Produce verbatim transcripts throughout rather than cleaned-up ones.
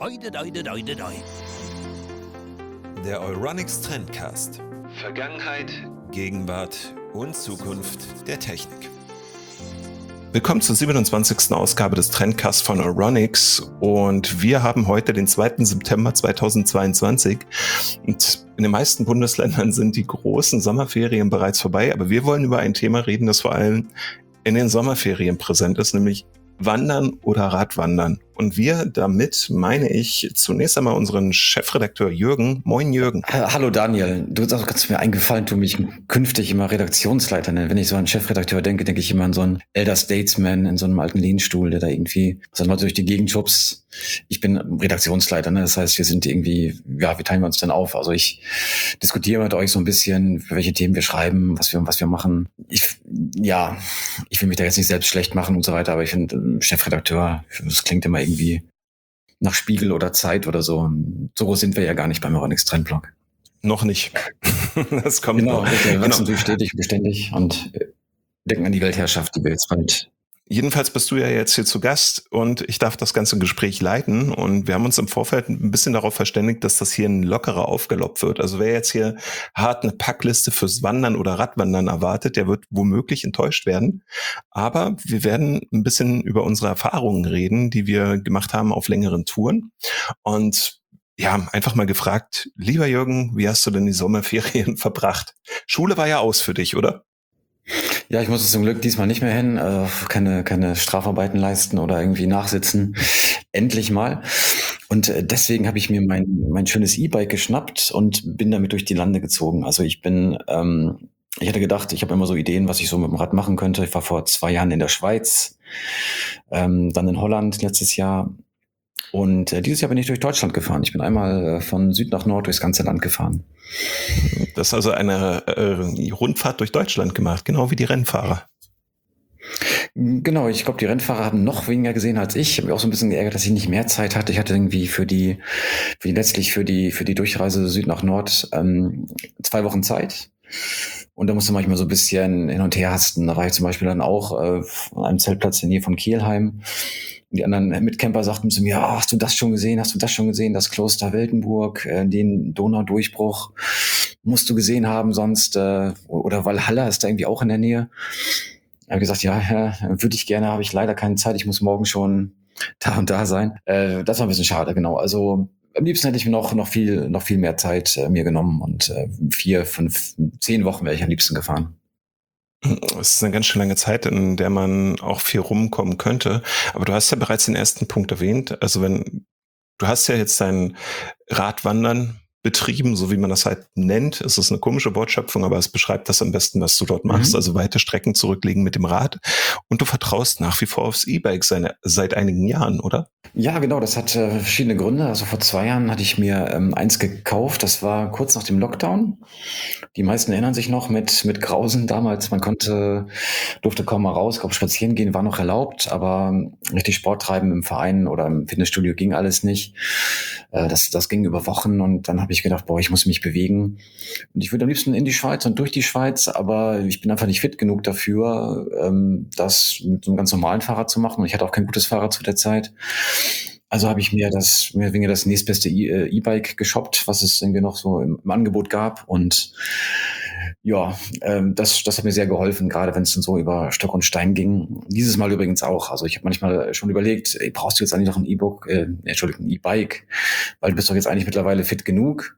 Oide, oide, oide, oide. Der Euronics Trendcast. Vergangenheit, Gegenwart und Zukunft der Technik. Willkommen zur siebenundzwanzigsten Ausgabe des Trendcasts von Euronics und wir haben heute den zweiten September zweitausendzweiundzwanzig und in den meisten Bundesländern sind die großen Sommerferien bereits vorbei, aber wir wollen über ein Thema reden, das vor allem in den Sommerferien präsent ist, nämlich Wandern oder Radwandern. Und wir, damit meine ich zunächst einmal unseren Chefredakteur Jürgen. Moin Jürgen. Hallo Daniel, du hast ganz mir eingefallen, du mich künftig immer Redaktionsleiter nennen. Wenn ich so an Chefredakteur denke, denke ich immer an so einen Elder Statesman in so einem alten Lehnstuhl, der da irgendwie so Leute durch die Gegend schubst. Ich bin Redaktionsleiter, ne? Das heißt, wir sind irgendwie, ja, wie teilen wir uns denn auf? Also ich diskutiere mit euch so ein bisschen, für welche Themen wir schreiben, was wir, was wir machen. Ich, ja, ich will mich da jetzt nicht selbst schlecht machen und so weiter, aber ich finde, Chefredakteur, das klingt immer irgendwie nach Spiegel oder Zeit oder so. So groß sind wir ja gar nicht beim Euronics Trendblog. Noch nicht. Das kommt genau, noch. Wir wachsen Genau. natürlich stetig und beständig und denken an die Weltherrschaft, die wir jetzt bald. Jedenfalls bist du ja jetzt hier zu Gast und ich darf das ganze Gespräch leiten und wir haben uns im Vorfeld ein bisschen darauf verständigt, dass das hier ein lockerer Aufgalopp wird. Also wer jetzt hier hart eine Packliste fürs Wandern oder Radwandern erwartet, der wird womöglich enttäuscht werden. Aber wir werden ein bisschen über unsere Erfahrungen reden, die wir gemacht haben auf längeren Touren und ja, einfach mal gefragt, lieber Jürgen, wie hast du denn die Sommerferien verbracht? Schule war ja aus für dich, oder? Ja, ich musste zum Glück diesmal nicht mehr hin, äh, keine, keine Strafarbeiten leisten oder irgendwie nachsitzen. Endlich mal. Und äh, deswegen habe ich mir mein, mein schönes E-Bike geschnappt und bin damit durch die Lande gezogen. Also ich bin, ähm, ich hatte gedacht, ich habe immer so Ideen, was ich so mit dem Rad machen könnte. Ich war vor zwei Jahren in der Schweiz, ähm, dann in Holland letztes Jahr. Und äh, dieses Jahr bin ich durch Deutschland gefahren. Ich bin einmal äh, von Süd nach Nord durchs ganze Land gefahren. Das ist also eine äh, Rundfahrt durch Deutschland gemacht, genau wie die Rennfahrer. Genau, ich glaube, die Rennfahrer haben noch weniger gesehen als ich. Ich habe mich auch so ein bisschen geärgert, dass ich nicht mehr Zeit hatte. Ich hatte irgendwie für die, für die letztlich für die für die Durchreise Süd nach Nord ähm, zwei Wochen Zeit. Und da musste man manchmal so ein bisschen hin und her hasten. Da war ich zum Beispiel dann auch äh, an einem Zeltplatz in der Nähe von Kelheim. Und die anderen Mitcamper sagten zu mir, oh, hast du das schon gesehen? Hast du das schon gesehen? Das Kloster Weltenburg, äh, den Donaudurchbruch musst du gesehen haben, sonst äh, oder Walhalla ist da irgendwie auch in der Nähe. Ich habe gesagt, ja, ja würde ich gerne, habe ich leider keine Zeit. Ich muss morgen schon da und da sein. Äh, das war ein bisschen schade, genau. Also am liebsten hätte ich mir noch noch viel noch viel mehr Zeit äh, mir genommen und äh, vier, fünf, zehn Wochen wäre ich am liebsten gefahren. Es ist eine ganz schön lange Zeit, in der man auch viel rumkommen könnte. Aber du hast ja bereits den ersten Punkt erwähnt. Also wenn du hast ja jetzt dein Radwandern betrieben, so wie man das halt nennt. Es ist eine komische Wortschöpfung, aber es beschreibt das am besten, was du dort machst. Mhm. Also weite Strecken zurücklegen mit dem Rad. Und du vertraust nach wie vor aufs E-Bike seine, seit einigen Jahren, oder? Ja, genau. Das hat äh, verschiedene Gründe. Also vor zwei Jahren hatte ich mir ähm, eins gekauft. Das war kurz nach dem Lockdown. Die meisten erinnern sich noch mit mit Grausen damals. Man konnte, durfte kaum mal raus. Ich glaube, spazieren gehen war noch erlaubt, aber richtig Sport treiben im Verein oder im Fitnessstudio ging alles nicht. Äh, das das ging über Wochen und dann habe ich gedacht, boah, ich muss mich bewegen. Und ich würde am liebsten in die Schweiz und durch die Schweiz, aber ich bin einfach nicht fit genug dafür, ähm, das mit so einem ganz normalen Fahrrad zu machen. Und ich hatte auch kein gutes Fahrrad zu der Zeit. Also habe ich mir das, mir wegen das nächstbeste E- E-Bike geshoppt, was es irgendwie noch so im, im Angebot gab. Und ja, ähm, das, das hat mir sehr geholfen, gerade wenn es dann so über Stock und Stein ging. Dieses Mal übrigens auch. Also ich habe manchmal schon überlegt, ey, brauchst du jetzt eigentlich noch ein E-Book, äh, Entschuldigung, ein E-Bike, weil du bist doch jetzt eigentlich mittlerweile fit genug.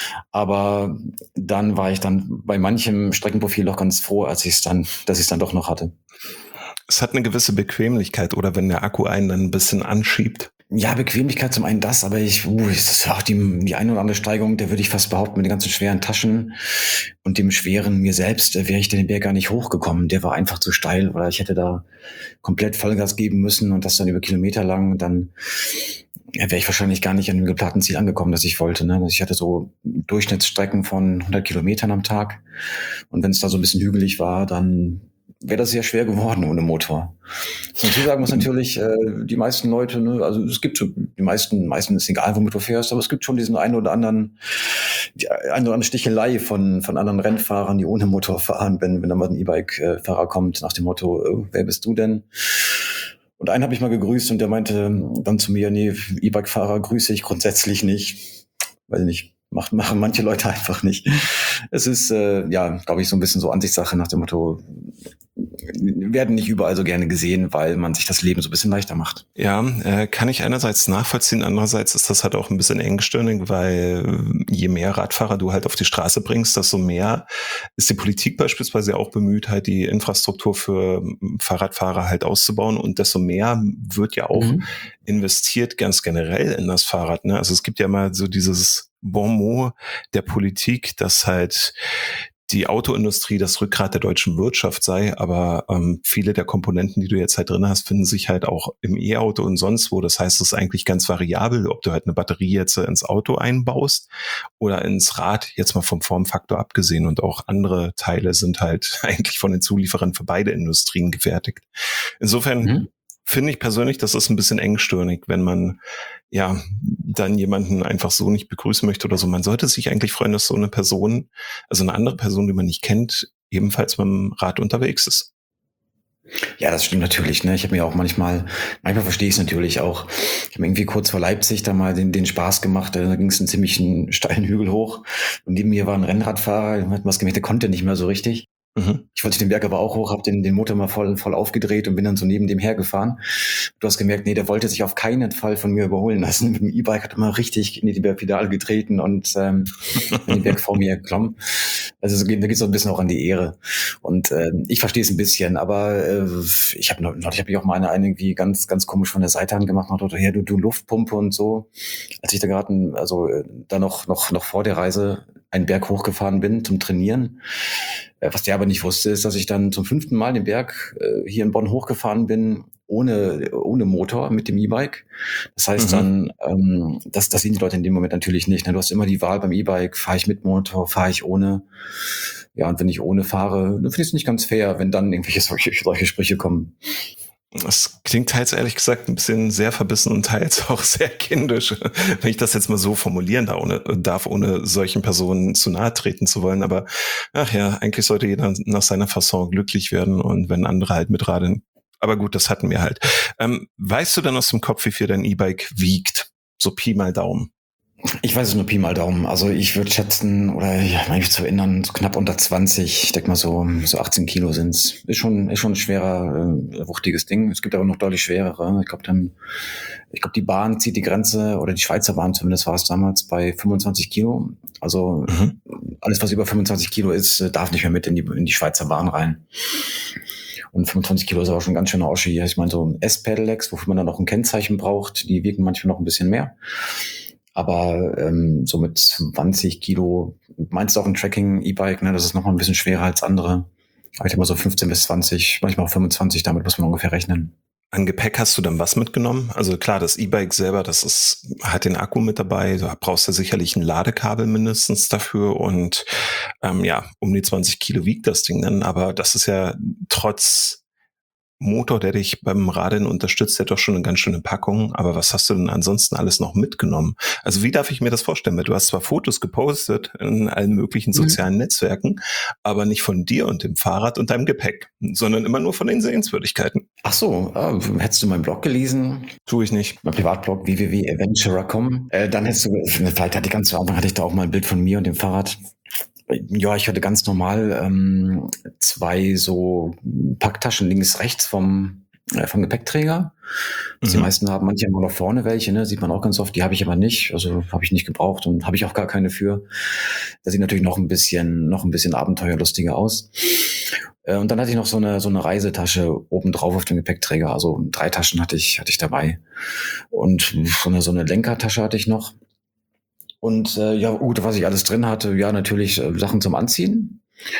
Aber dann war ich dann bei manchem Streckenprofil doch ganz froh, als ich es dann, dass ich es dann doch noch hatte. Es hat eine gewisse Bequemlichkeit, oder wenn der Akku einen dann ein bisschen anschiebt. Ja, Bequemlichkeit zum einen das, aber ich, uh, das ist auch die, die eine oder andere Steigung, der würde ich fast behaupten, mit den ganzen schweren Taschen und dem schweren mir selbst, äh, wäre ich den Berg gar nicht hochgekommen. Der war einfach zu steil oder ich hätte da komplett Vollgas geben müssen und das dann über Kilometer lang, dann ja, wäre ich wahrscheinlich gar nicht an dem geplanten Ziel angekommen, das ich wollte. Ne? Ich hatte so Durchschnittsstrecken von hundert Kilometern am Tag und wenn es da so ein bisschen hügelig war, dann wäre das sehr schwer geworden ohne Motor. Was man dazu sagen muss natürlich, äh, die meisten Leute, ne, also es gibt so, die meisten, meisten ist egal, womit du fährst, aber es gibt schon diesen einen oder anderen, die eine oder andere Stichelei von, von anderen Rennfahrern, die ohne Motor fahren, wenn, wenn da mal ein E-Bike-Fahrer kommt, nach dem Motto, oh, wer bist du denn? Und einen habe ich mal gegrüßt und der meinte dann zu mir, nee, E-Bike-Fahrer grüße ich grundsätzlich nicht. Weiß ich nicht, macht, machen manche Leute einfach nicht. Es ist, äh, ja, glaube ich, so ein bisschen so Ansichtssache nach dem Motto, werden nicht überall so gerne gesehen, weil man sich das Leben so ein bisschen leichter macht. Ja, äh, kann ich einerseits nachvollziehen, andererseits ist das halt auch ein bisschen engstirnig, weil je mehr Radfahrer du halt auf die Straße bringst, desto mehr ist die Politik beispielsweise auch bemüht, halt die Infrastruktur für Fahrradfahrer halt auszubauen und desto mehr wird ja auch mhm. investiert ganz generell in das Fahrrad. Ne? Also es gibt ja mal so dieses Bon mot der Politik, dass halt die Autoindustrie das Rückgrat der deutschen Wirtschaft sei, aber ähm, viele der Komponenten, die du jetzt halt drin hast, finden sich halt auch im E-Auto und sonst wo. Das heißt, es ist eigentlich ganz variabel, ob du halt eine Batterie jetzt ins Auto einbaust oder ins Rad, jetzt mal vom Formfaktor abgesehen. Und auch andere Teile sind halt eigentlich von den Zulieferern für beide Industrien gefertigt. Insofern mhm. finde ich persönlich, das ist ein bisschen engstirnig, wenn man ja dann jemanden einfach so nicht begrüßen möchte oder so. Man sollte sich eigentlich freuen, dass so eine Person, also eine andere Person, die man nicht kennt, ebenfalls mit dem Rad unterwegs ist. Ja, das stimmt natürlich. Ne? Ich habe mir auch manchmal, manchmal verstehe ich es natürlich auch. Ich habe irgendwie kurz vor Leipzig da mal den, den Spaß gemacht. Da ging es einen ziemlichen steilen Hügel hoch und neben mir war ein Rennradfahrer. Hat was gemerkt, der konnte nicht mehr so richtig. Mhm. Ich wollte den Berg aber auch hoch, habe den, den Motor mal voll, voll aufgedreht und bin dann so neben dem hergefahren. Du hast gemerkt, nee, der wollte sich auf keinen Fall von mir überholen lassen. Mit dem E-Bike hat er mal richtig in die Pedale getreten und ähm, den Berg vor mir geklommen. Also so, da geht es so ein bisschen auch an die Ehre. Und äh, ich verstehe es ein bisschen, aber äh, ich habe noch, ich habe mich auch mal eine, eine irgendwie ganz, ganz komisch von der Seite angemacht, nach ja, du, du Luftpumpe und so. Als ich da gerade, also äh, da noch, noch, noch vor der Reise einen Berg hochgefahren bin zum Trainieren. Was der aber nicht wusste, ist, dass ich dann zum fünften Mal den Berg äh, hier in Bonn hochgefahren bin, ohne, ohne Motor, mit dem E-Bike. Das heißt mhm. dann, ähm, das, das sehen die Leute in dem Moment natürlich nicht. Ne? Du hast immer die Wahl beim E-Bike, fahre ich mit Motor, fahre ich ohne. Ja, und wenn ich ohne fahre, dann finde ich es nicht ganz fair, wenn dann irgendwelche solche, solche Sprüche kommen. Das klingt teils ehrlich gesagt ein bisschen sehr verbissen und teils auch sehr kindisch, wenn ich das jetzt mal so formulieren darf, ohne, darf, ohne solchen Personen zu nahe treten zu wollen. Aber ach ja, eigentlich sollte jeder nach seiner Fasson glücklich werden und wenn andere halt mitradeln. Aber gut, das hatten wir halt. Ähm, weißt du denn aus dem Kopf, wie viel dein E-Bike wiegt? So Pi mal Daumen. Ich weiß es nur Pi mal Daumen. Also ich würde schätzen, oder ja, mich zu erinnern, so knapp unter zwanzig, ich denke mal so, so achtzehn Kilo sind's. Ist schon, ist schon ein schwerer, äh, wuchtiges Ding. Es gibt aber noch deutlich schwerere. Ich glaube dann, ich glaube die Bahn zieht die Grenze, oder die Schweizer Bahn zumindest war es damals, bei fünfundzwanzig Kilo. Also mhm. alles, was über fünfundzwanzig Kilo ist, darf nicht mehr mit in die, in die Schweizer Bahn rein. Und fünfundzwanzig Kilo ist auch schon ganz schön Oschi. Ich meine, so S-Pedelecs, wofür man dann noch ein Kennzeichen braucht, die wiegen manchmal noch ein bisschen mehr. Aber ähm, so mit zwanzig Kilo, meinst du auch ein Tracking-E-Bike, ne? Das ist noch mal ein bisschen schwerer als andere. Aber ich denke mal so fünfzehn bis zwanzig, manchmal auch fünfundzwanzig, damit muss man ungefähr rechnen. An Gepäck hast du dann was mitgenommen? Also klar, das E-Bike selber, das ist, hat den Akku mit dabei. Du brauchst ja sicherlich ein Ladekabel mindestens dafür und ähm, ja, um die zwanzig Kilo wiegt das Ding dann. Aber das ist ja trotz Motor, der dich beim Radeln unterstützt, der doch schon eine ganz schöne Packung. Aber was hast du denn ansonsten alles noch mitgenommen? Also wie darf ich mir das vorstellen? Du hast zwar Fotos gepostet in allen möglichen sozialen mhm. Netzwerken, aber nicht von dir und dem Fahrrad und deinem Gepäck, sondern immer nur von den Sehenswürdigkeiten. Ach so, äh, hättest du meinen Blog gelesen? Tue ich nicht. Mein Privatblog w w w punkt adventurer punkt com. Äh, dann hättest du, vielleicht hatte ich ganz zu Anfang hatte ich da auch mal ein Bild von mir und dem Fahrrad. Ja, ich hatte ganz normal ähm, zwei so Packtaschen links, rechts vom, äh, vom Gepäckträger. Mhm. Die meisten haben, manche haben noch vorne welche, ne? Sieht man auch ganz oft. Die habe ich aber nicht, also habe ich nicht gebraucht und habe ich auch gar keine für. Das sieht natürlich noch ein bisschen, noch ein bisschen abenteuerlustiger aus. Äh, und dann hatte ich noch so eine so eine Reisetasche oben drauf auf dem Gepäckträger. Also drei Taschen hatte ich hatte ich dabei und so eine so eine Lenkertasche hatte ich noch. Und äh, ja, gut, was ich alles drin hatte, ja, natürlich äh, Sachen zum Anziehen.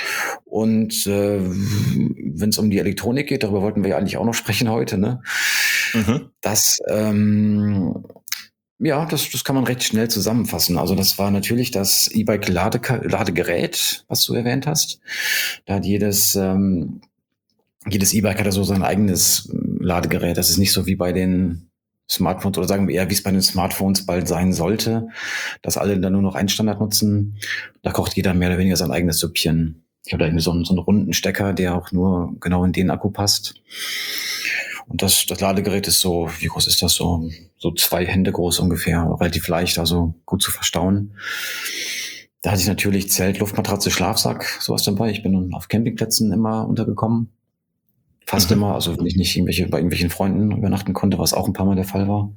Und äh, wenn es um die Elektronik geht, darüber wollten wir ja eigentlich auch noch sprechen heute, ne? Mhm. Das, ähm, ja, das, das kann man recht schnell zusammenfassen. Also das war natürlich das E-Bike-Ladegerät, was du erwähnt hast. Da hat jedes, ähm, jedes E-Bike hat ja so sein eigenes Ladegerät. Das ist nicht so wie bei den Smartphones oder sagen wir eher, wie es bei den Smartphones bald sein sollte, dass alle dann nur noch einen Standard nutzen. Da kocht jeder mehr oder weniger sein eigenes Süppchen. Ich habe da irgendwie so einen, so einen runden Stecker, der auch nur genau in den Akku passt. Und das, das Ladegerät ist so, wie groß ist das so? So zwei Hände groß ungefähr, relativ leicht, also gut zu verstauen. Da hatte ich natürlich Zelt, Luftmatratze, Schlafsack, sowas dabei. Ich bin auf Campingplätzen immer untergekommen. Fast Mhm. immer, also wenn ich nicht irgendwelche, bei irgendwelchen Freunden übernachten konnte, was auch ein paar Mal der Fall war.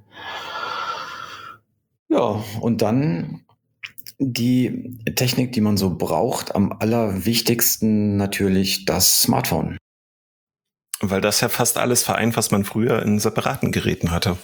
Ja, und dann die Technik, die man so braucht, am allerwichtigsten natürlich das Smartphone. Weil das ja fast alles vereint, was man früher in separaten Geräten hatte.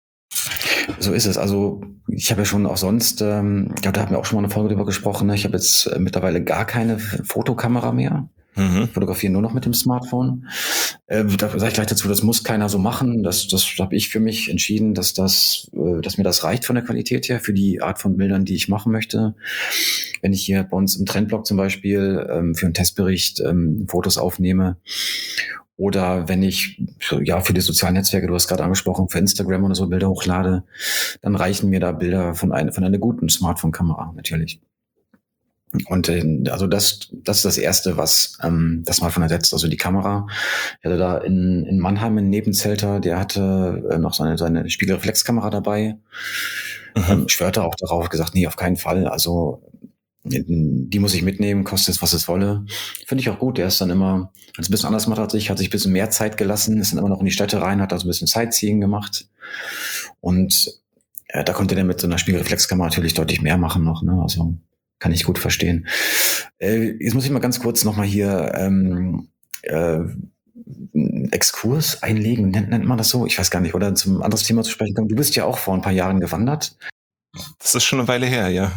So ist es. Also ich habe ja schon auch sonst, ähm, ja, da haben wir auch schon mal eine Folge drüber gesprochen. Ne? Ich habe jetzt äh, mittlerweile gar keine Fotokamera mehr. Mhm. Fotografieren nur noch mit dem Smartphone. Äh, da sage ich gleich dazu, das muss keiner so machen. Das, das habe ich für mich entschieden, dass das, äh, dass mir das reicht von der Qualität her für die Art von Bildern, die ich machen möchte. Wenn ich hier bei uns im Trendblog zum Beispiel ähm, für einen Testbericht ähm, Fotos aufnehme oder wenn ich ja für die sozialen Netzwerke, du hast gerade angesprochen, für Instagram oder so Bilder hochlade, dann reichen mir da Bilder von einer von einer guten Smartphone-Kamera natürlich. Und äh, also das, das ist das Erste, was ähm, das Smartphone ersetzt, also die Kamera. Ich hatte da in, in Mannheim einen Nebenzelter, der hatte äh, noch seine, seine Spiegelreflexkamera dabei. Mhm. Ähm, schwörte auch darauf, gesagt, nee, auf keinen Fall. Also die muss ich mitnehmen, kostet es, was es wolle. Finde ich auch gut. Der ist dann immer, hat es ein bisschen anders gemacht als ich, hat sich ein bisschen mehr Zeit gelassen, ist dann immer noch in die Städte rein, hat da so ein bisschen Sightseeing gemacht. Und äh, da konnte der mit so einer Spiegelreflexkamera natürlich deutlich mehr machen noch. Ne? Also kann ich gut verstehen. Äh, jetzt muss ich mal ganz kurz nochmal hier ähm, äh, einen Exkurs einlegen, nennt, nennt man das so? Ich weiß gar nicht, oder zum anderes Thema zu sprechen kommen. Du bist ja auch vor ein paar Jahren gewandert. Das ist schon eine Weile her, ja.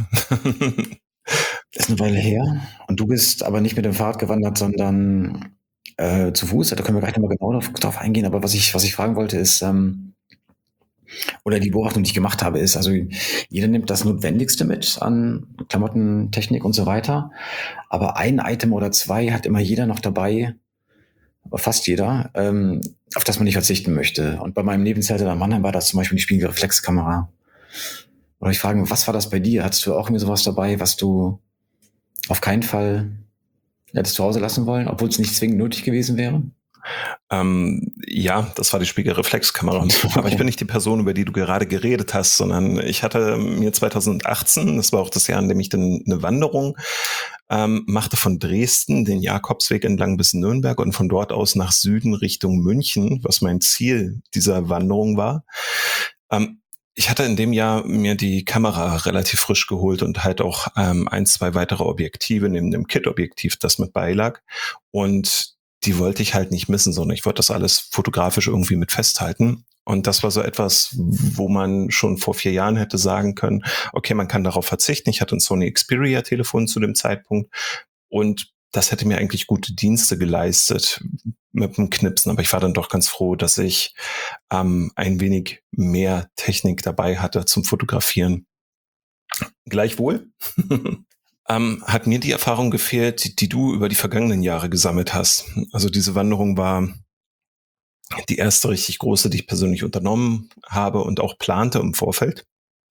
Ist eine Weile her. Und du bist aber nicht mit dem Fahrrad gewandert, sondern äh, zu Fuß. Da können wir gleich nochmal genau drauf, drauf eingehen. Aber was ich, was ich fragen wollte, ist, ähm, oder die Beobachtung, die ich gemacht habe, ist, also jeder nimmt das Notwendigste mit an Klamotten, Technik und so weiter. Aber ein Item oder zwei hat immer jeder noch dabei, fast jeder, ähm, auf das man nicht verzichten möchte. Und bei meinem Nebenzelter in Mannheim war das zum Beispiel die Spiegelreflexkamera. Oder ich frage, was war das bei dir? Hattest du auch irgendwie sowas dabei, was du auf keinen Fall hättest zu Hause lassen wollen, obwohl es nicht zwingend nötig gewesen wäre? Ähm, ja, das war die Spiegelreflexkamera. Aber ich bin nicht die Person, über die du gerade geredet hast, sondern ich hatte mir zwanzig achtzehn, das war auch das Jahr, in dem ich dann eine Wanderung ähm, machte von Dresden, den Jakobsweg entlang bis Nürnberg und von dort aus nach Süden Richtung München, was mein Ziel dieser Wanderung war. Ähm, Ich hatte in dem Jahr mir die Kamera relativ frisch geholt und halt auch ähm, ein, zwei weitere Objektive neben dem Kit-Objektiv, das mit beilag. Und die wollte ich halt nicht missen, sondern ich wollte das alles fotografisch irgendwie mit festhalten. Und das war so etwas, wo man schon vor vier Jahren hätte sagen können, okay, man kann darauf verzichten. Ich hatte ein Sony Xperia-Telefon zu dem Zeitpunkt und das hätte mir eigentlich gute Dienste geleistet mit dem Knipsen. Aber ich war dann doch ganz froh, dass ich ähm, ein wenig mehr Technik dabei hatte zum Fotografieren. Gleichwohl ähm, hat mir die Erfahrung gefehlt, die, die du über die vergangenen Jahre gesammelt hast. Also diese Wanderung war die erste richtig große, die ich persönlich unternommen habe und auch plante im Vorfeld.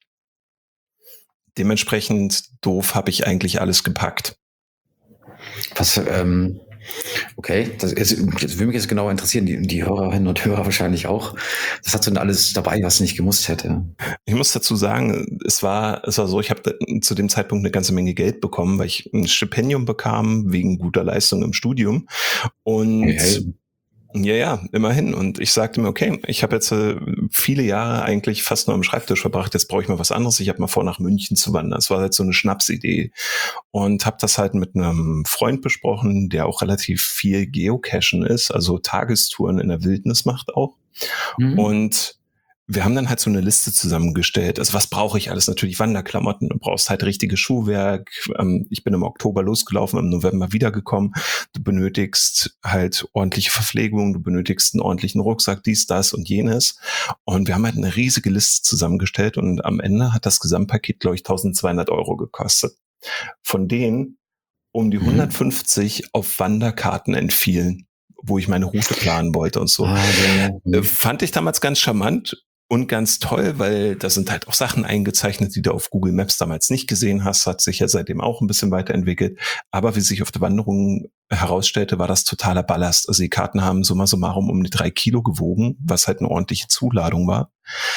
Dementsprechend doof habe ich eigentlich alles gepackt. Was, ähm, okay, das, jetzt, das würde mich jetzt genau interessieren, die, die Hörerinnen und Hörer wahrscheinlich auch. Was hast du denn alles dabei, was nicht gemusst hätte? Ich muss dazu sagen, es war, es war so, ich habe zu dem Zeitpunkt eine ganze Menge Geld bekommen, weil ich ein Stipendium bekam wegen guter Leistung im Studium. Und Hey, hey. ja, ja, immerhin. Und ich sagte mir, okay, ich habe jetzt äh, viele Jahre eigentlich fast nur am Schreibtisch verbracht, jetzt brauche ich mal was anderes. Ich habe mal vor, nach München zu wandern. Das war halt so eine Schnapsidee. Und habe das halt mit einem Freund besprochen, der auch relativ viel Geocachen ist, also Tagestouren in der Wildnis macht auch. Mhm. Und wir haben dann halt so eine Liste zusammengestellt. Also was brauche ich alles? Natürlich Wanderklamotten. Du brauchst halt richtiges Schuhwerk. Ich bin im Oktober losgelaufen, im November wiedergekommen. Du benötigst halt ordentliche Verpflegung. Du benötigst einen ordentlichen Rucksack, dies, das und jenes. Und wir haben halt eine riesige Liste zusammengestellt. Und am Ende hat das Gesamtpaket, glaube ich, tausendzweihundert Euro gekostet. Von denen um die Mhm. hundertfünfzig auf Wanderkarten entfielen, wo ich meine Route planen wollte und so. Ah, ja, ja. Äh, Mhm. fand ich damals ganz charmant. Und ganz toll, weil da sind halt auch Sachen eingezeichnet, die du auf Google Maps damals nicht gesehen hast, hat sich ja seitdem auch ein bisschen weiterentwickelt. Aber wie sich auf der Wanderung herausstellte, war das totaler Ballast. Also die Karten haben summa summarum um die drei Kilo gewogen, was halt eine ordentliche Zuladung war.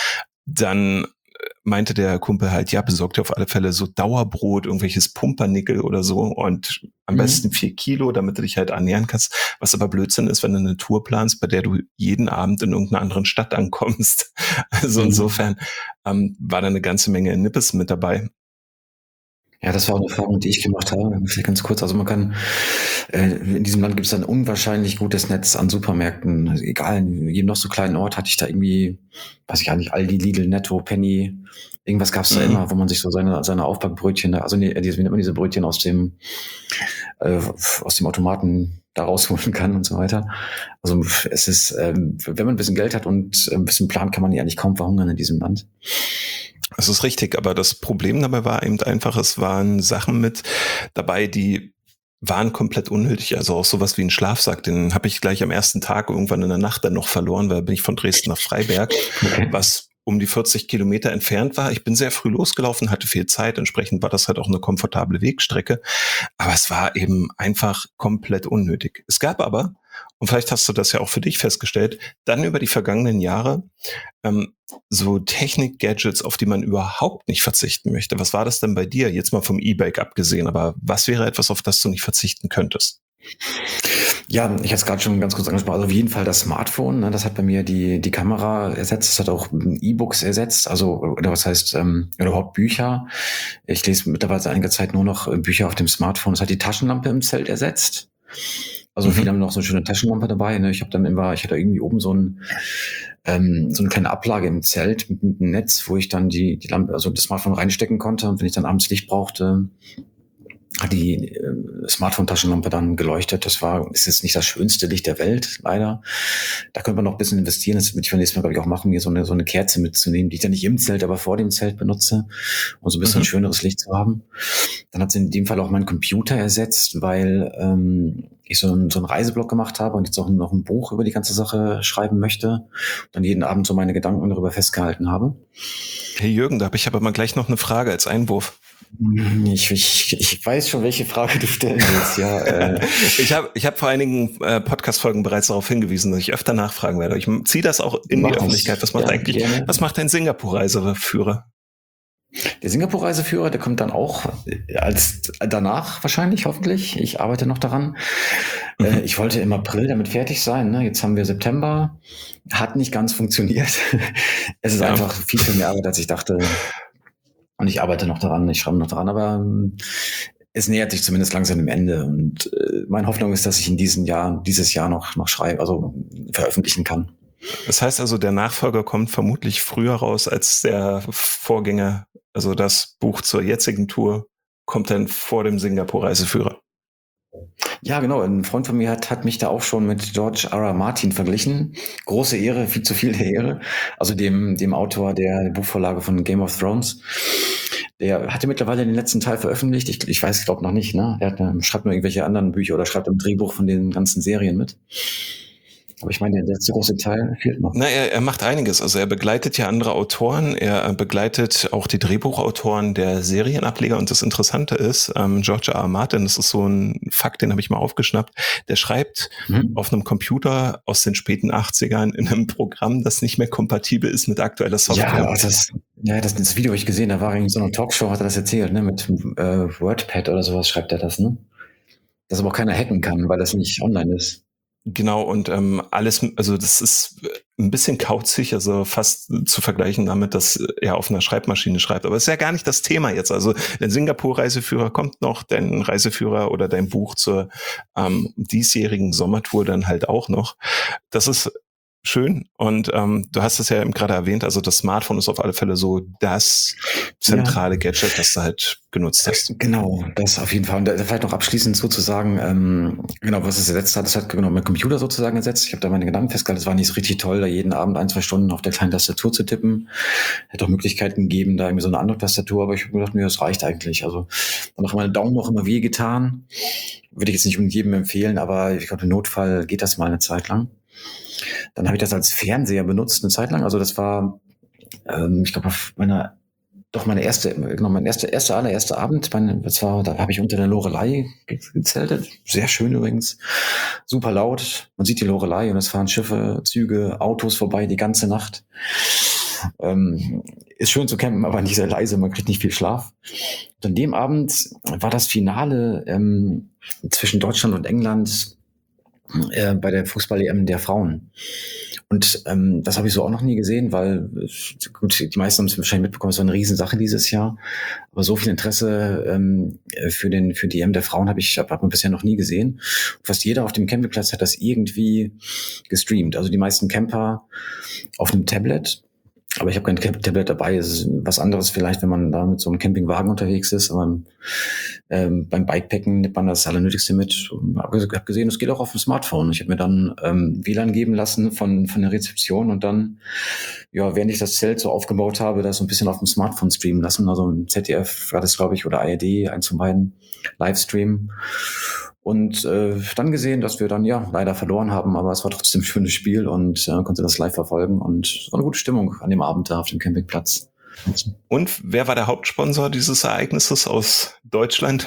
Dann meinte der Kumpel halt, ja, besorgt dir auf alle Fälle so Dauerbrot, irgendwelches Pumpernickel oder so und am mhm. besten vier Kilo, damit du dich halt ernähren kannst. Was aber Blödsinn ist, wenn du eine Tour planst, bei der du jeden Abend in irgendeiner anderen Stadt ankommst. Also mhm. insofern ähm, war da eine ganze Menge Nippes mit dabei. Ja, das war eine Erfahrung, die ich gemacht habe. Vielleicht ganz kurz. Also man kann, äh, in diesem Land gibt es ein unwahrscheinlich gutes Netz an Supermärkten. Also egal, in jedem noch so kleinen Ort hatte ich da irgendwie, weiß ich gar nicht, Aldi, Lidl, Netto, Penny. Irgendwas gab es mhm. da immer, wo man sich so seine, seine Aufbackbrötchen, da, also nee, wie nennt man diese Brötchen aus dem, äh, aus dem Automaten da rausholen kann und so weiter. Also es ist, ähm, wenn man ein bisschen Geld hat und ein bisschen plant, kann man ja eigentlich kaum verhungern in diesem Land. Das ist richtig, aber das Problem dabei war eben einfach, es waren Sachen mit dabei, die waren komplett unnötig. Also auch sowas wie ein Schlafsack, den habe ich gleich am ersten Tag irgendwann in der Nacht dann noch verloren, weil bin ich von Dresden nach Freiberg, okay. was um die vierzig Kilometer entfernt war. Ich bin sehr früh losgelaufen, hatte viel Zeit, entsprechend war das halt auch eine komfortable Wegstrecke, aber es war eben einfach komplett unnötig. Es gab aber, und vielleicht hast du das ja auch für dich festgestellt, dann über die vergangenen Jahre ähm, so Technik-Gadgets, auf die man überhaupt nicht verzichten möchte. Was war das denn bei dir? Jetzt mal vom E-Bike abgesehen, aber was wäre etwas, auf das du nicht verzichten könntest? Ja, ich hatte es gerade schon ganz kurz angesprochen. Also auf jeden Fall das Smartphone. Ne, das hat bei mir die die Kamera ersetzt. Das hat auch E-Books ersetzt. Also oder was heißt ähm, oder überhaupt Bücher. Ich lese mittlerweile seit einiger Zeit nur noch Bücher auf dem Smartphone. Das hat die Taschenlampe im Zelt ersetzt. Also mhm. viele haben noch so eine schöne Taschenlampe dabei. Ne? Ich habe dann immer, ich hatte irgendwie oben so ein ähm, so eine kleine Ablage im Zelt mit, mit einem Netz, wo ich dann die die Lampe, also das Smartphone reinstecken konnte. Und wenn ich dann abends Licht brauchte, hat die äh, Smartphone-Taschenlampe dann geleuchtet. Das war, ist jetzt nicht das schönste Licht der Welt, leider. Da könnte man noch ein bisschen investieren. Das würde ich beim nächsten Mal, glaube ich, auch machen, mir so eine, so eine Kerze mitzunehmen, die ich dann nicht im Zelt, aber vor dem Zelt benutze, um so ein bisschen mhm. schöneres Licht zu haben. Dann hat sie in dem Fall auch meinen Computer ersetzt, weil ähm, ich so einen, so einen Reiseblock gemacht habe und jetzt auch noch ein Buch über die ganze Sache schreiben möchte. Und dann jeden Abend so meine Gedanken darüber festgehalten habe. Hey Jürgen, da habe ich aber mal gleich noch eine Frage als Einwurf. Ich, ich, ich weiß schon, welche Frage du stellen willst, ja. Äh. ich habe ich hab vor einigen äh, Podcast-Folgen bereits darauf hingewiesen, dass ich öfter nachfragen werde. Ich ziehe das auch in Mach die Öffentlichkeit. Was macht ja, eigentlich, gerne. was macht ein Singapur-Reiseführer? Der Singapur-Reiseführer, der kommt dann auch als danach wahrscheinlich, hoffentlich. Ich arbeite noch daran. Mhm. Äh, ich wollte im April damit fertig sein. Ne? Jetzt haben wir September. Hat nicht ganz funktioniert. Es ist ja. einfach viel, viel mehr Arbeit, als ich dachte. Und ich arbeite noch daran, ich schreibe noch daran, aber ähm, es nähert sich zumindest langsam dem Ende. Und äh, meine Hoffnung ist, dass ich in diesem Jahr, dieses Jahr noch, noch schreibe, also veröffentlichen kann. Das heißt also, der Nachfolger kommt vermutlich früher raus als der Vorgänger. Also das Buch zur jetzigen Tour kommt dann vor dem Singapur-Reiseführer. Ja, genau. Ein Freund von mir hat, hat mich da auch schon mit George R. R. Martin verglichen. Große Ehre, viel zu viel der Ehre. Also dem, dem Autor der Buchvorlage von Game of Thrones. Der hatte mittlerweile den letzten Teil veröffentlicht. Ich, ich weiß, ich glaube noch nicht. Ne? Er hat, schreibt nur irgendwelche anderen Bücher oder schreibt im Drehbuch von den ganzen Serien mit. Aber ich meine, der letzte große Teil fehlt noch. Na, er, er macht einiges. Also er begleitet ja andere Autoren. Er begleitet auch die Drehbuchautoren der Serienableger. Und das Interessante ist, ähm, George R. R. Martin, das ist so ein Fakt, den habe ich mal aufgeschnappt, der schreibt mhm. auf einem Computer aus den späten achtzigern in einem Programm, das nicht mehr kompatibel ist mit aktueller Software. Ja, das, ja, das, das Video habe ich gesehen, da war in so einer Talkshow, hat er das erzählt, ne? Mit äh, WordPad oder sowas schreibt er das, ne? Dass aber auch keiner hacken kann, weil das nicht online ist. Genau, und ähm, alles, also das ist ein bisschen kauzig, also fast zu vergleichen damit, dass er auf einer Schreibmaschine schreibt. Aber es ist ja gar nicht das Thema jetzt. Also der Singapur-Reiseführer kommt noch, dein Reiseführer oder dein Buch zur ähm, diesjährigen Sommertour dann halt auch noch. Das ist schön. Und ähm, du hast es ja eben gerade erwähnt, also das Smartphone ist auf alle Fälle so das zentrale ja. Gadget, das du halt genutzt hast. Genau, das auf jeden Fall. Und vielleicht noch abschließend sozusagen, ähm, genau, was es ersetzt hat, das hat genau mein Computer sozusagen ersetzt. Ich habe da meine Gedanken festgehalten, es war nicht so richtig toll, da jeden Abend ein, zwei Stunden auf der kleinen Tastatur zu tippen. Hätte auch Möglichkeiten gegeben, da irgendwie so eine andere Tastatur, aber ich habe gedacht, mir, das reicht eigentlich. Also dann haben meine Daumen auch immer weh getan. Würde ich jetzt nicht um jedem empfehlen, aber ich glaube, im Notfall geht das mal eine Zeit lang. Dann habe ich das als Fernseher benutzt, eine Zeit lang. Also das war ähm, ich glaube, auf meiner, doch meine erste, genau, mein erster, erster, allererster Abend, mein, das war, da habe ich unter der Loreley ge- gezeltet. Sehr schön übrigens. Super laut. Man sieht die Loreley und es fahren Schiffe, Züge, Autos vorbei die ganze Nacht. Ähm, ist schön zu campen, aber nicht sehr leise, man kriegt nicht viel Schlaf. Und an dem Abend war das Finale ähm, zwischen Deutschland und England äh, bei der Fußball-E M der Frauen. Und ähm, das habe ich so auch noch nie gesehen, weil äh, gut, die meisten haben es wahrscheinlich mitbekommen, es war eine Riesensache dieses Jahr. Aber so viel Interesse ähm, für den für die E M der Frauen habe ich hab, hab man bisher noch nie gesehen. Und fast jeder auf dem Campingplatz hat das irgendwie gestreamt. Also die meisten Camper auf einem Tablet. Aber ich habe kein Camp- Tablet dabei. Es ist was anderes vielleicht, wenn man da mit so einem Campingwagen unterwegs ist. Aber ähm, beim Bikepacken nimmt man das Allernötigste mit. Ich habe hab gesehen, es geht auch auf dem Smartphone. Ich habe mir dann ähm, W L A N geben lassen von von der Rezeption und dann, ja, während ich das Zelt so aufgebaut habe, das so ein bisschen auf dem Smartphone streamen lassen. Also im Z D F war das, glaube ich, oder A R D, eins von beiden, Livestream. Und äh, dann gesehen, dass wir dann ja leider verloren haben, aber es war trotzdem ein schönes Spiel und äh, konnte das live verfolgen und es war eine gute Stimmung an dem Abend da auf dem Campingplatz. Und wer war der Hauptsponsor dieses Ereignisses aus Deutschland?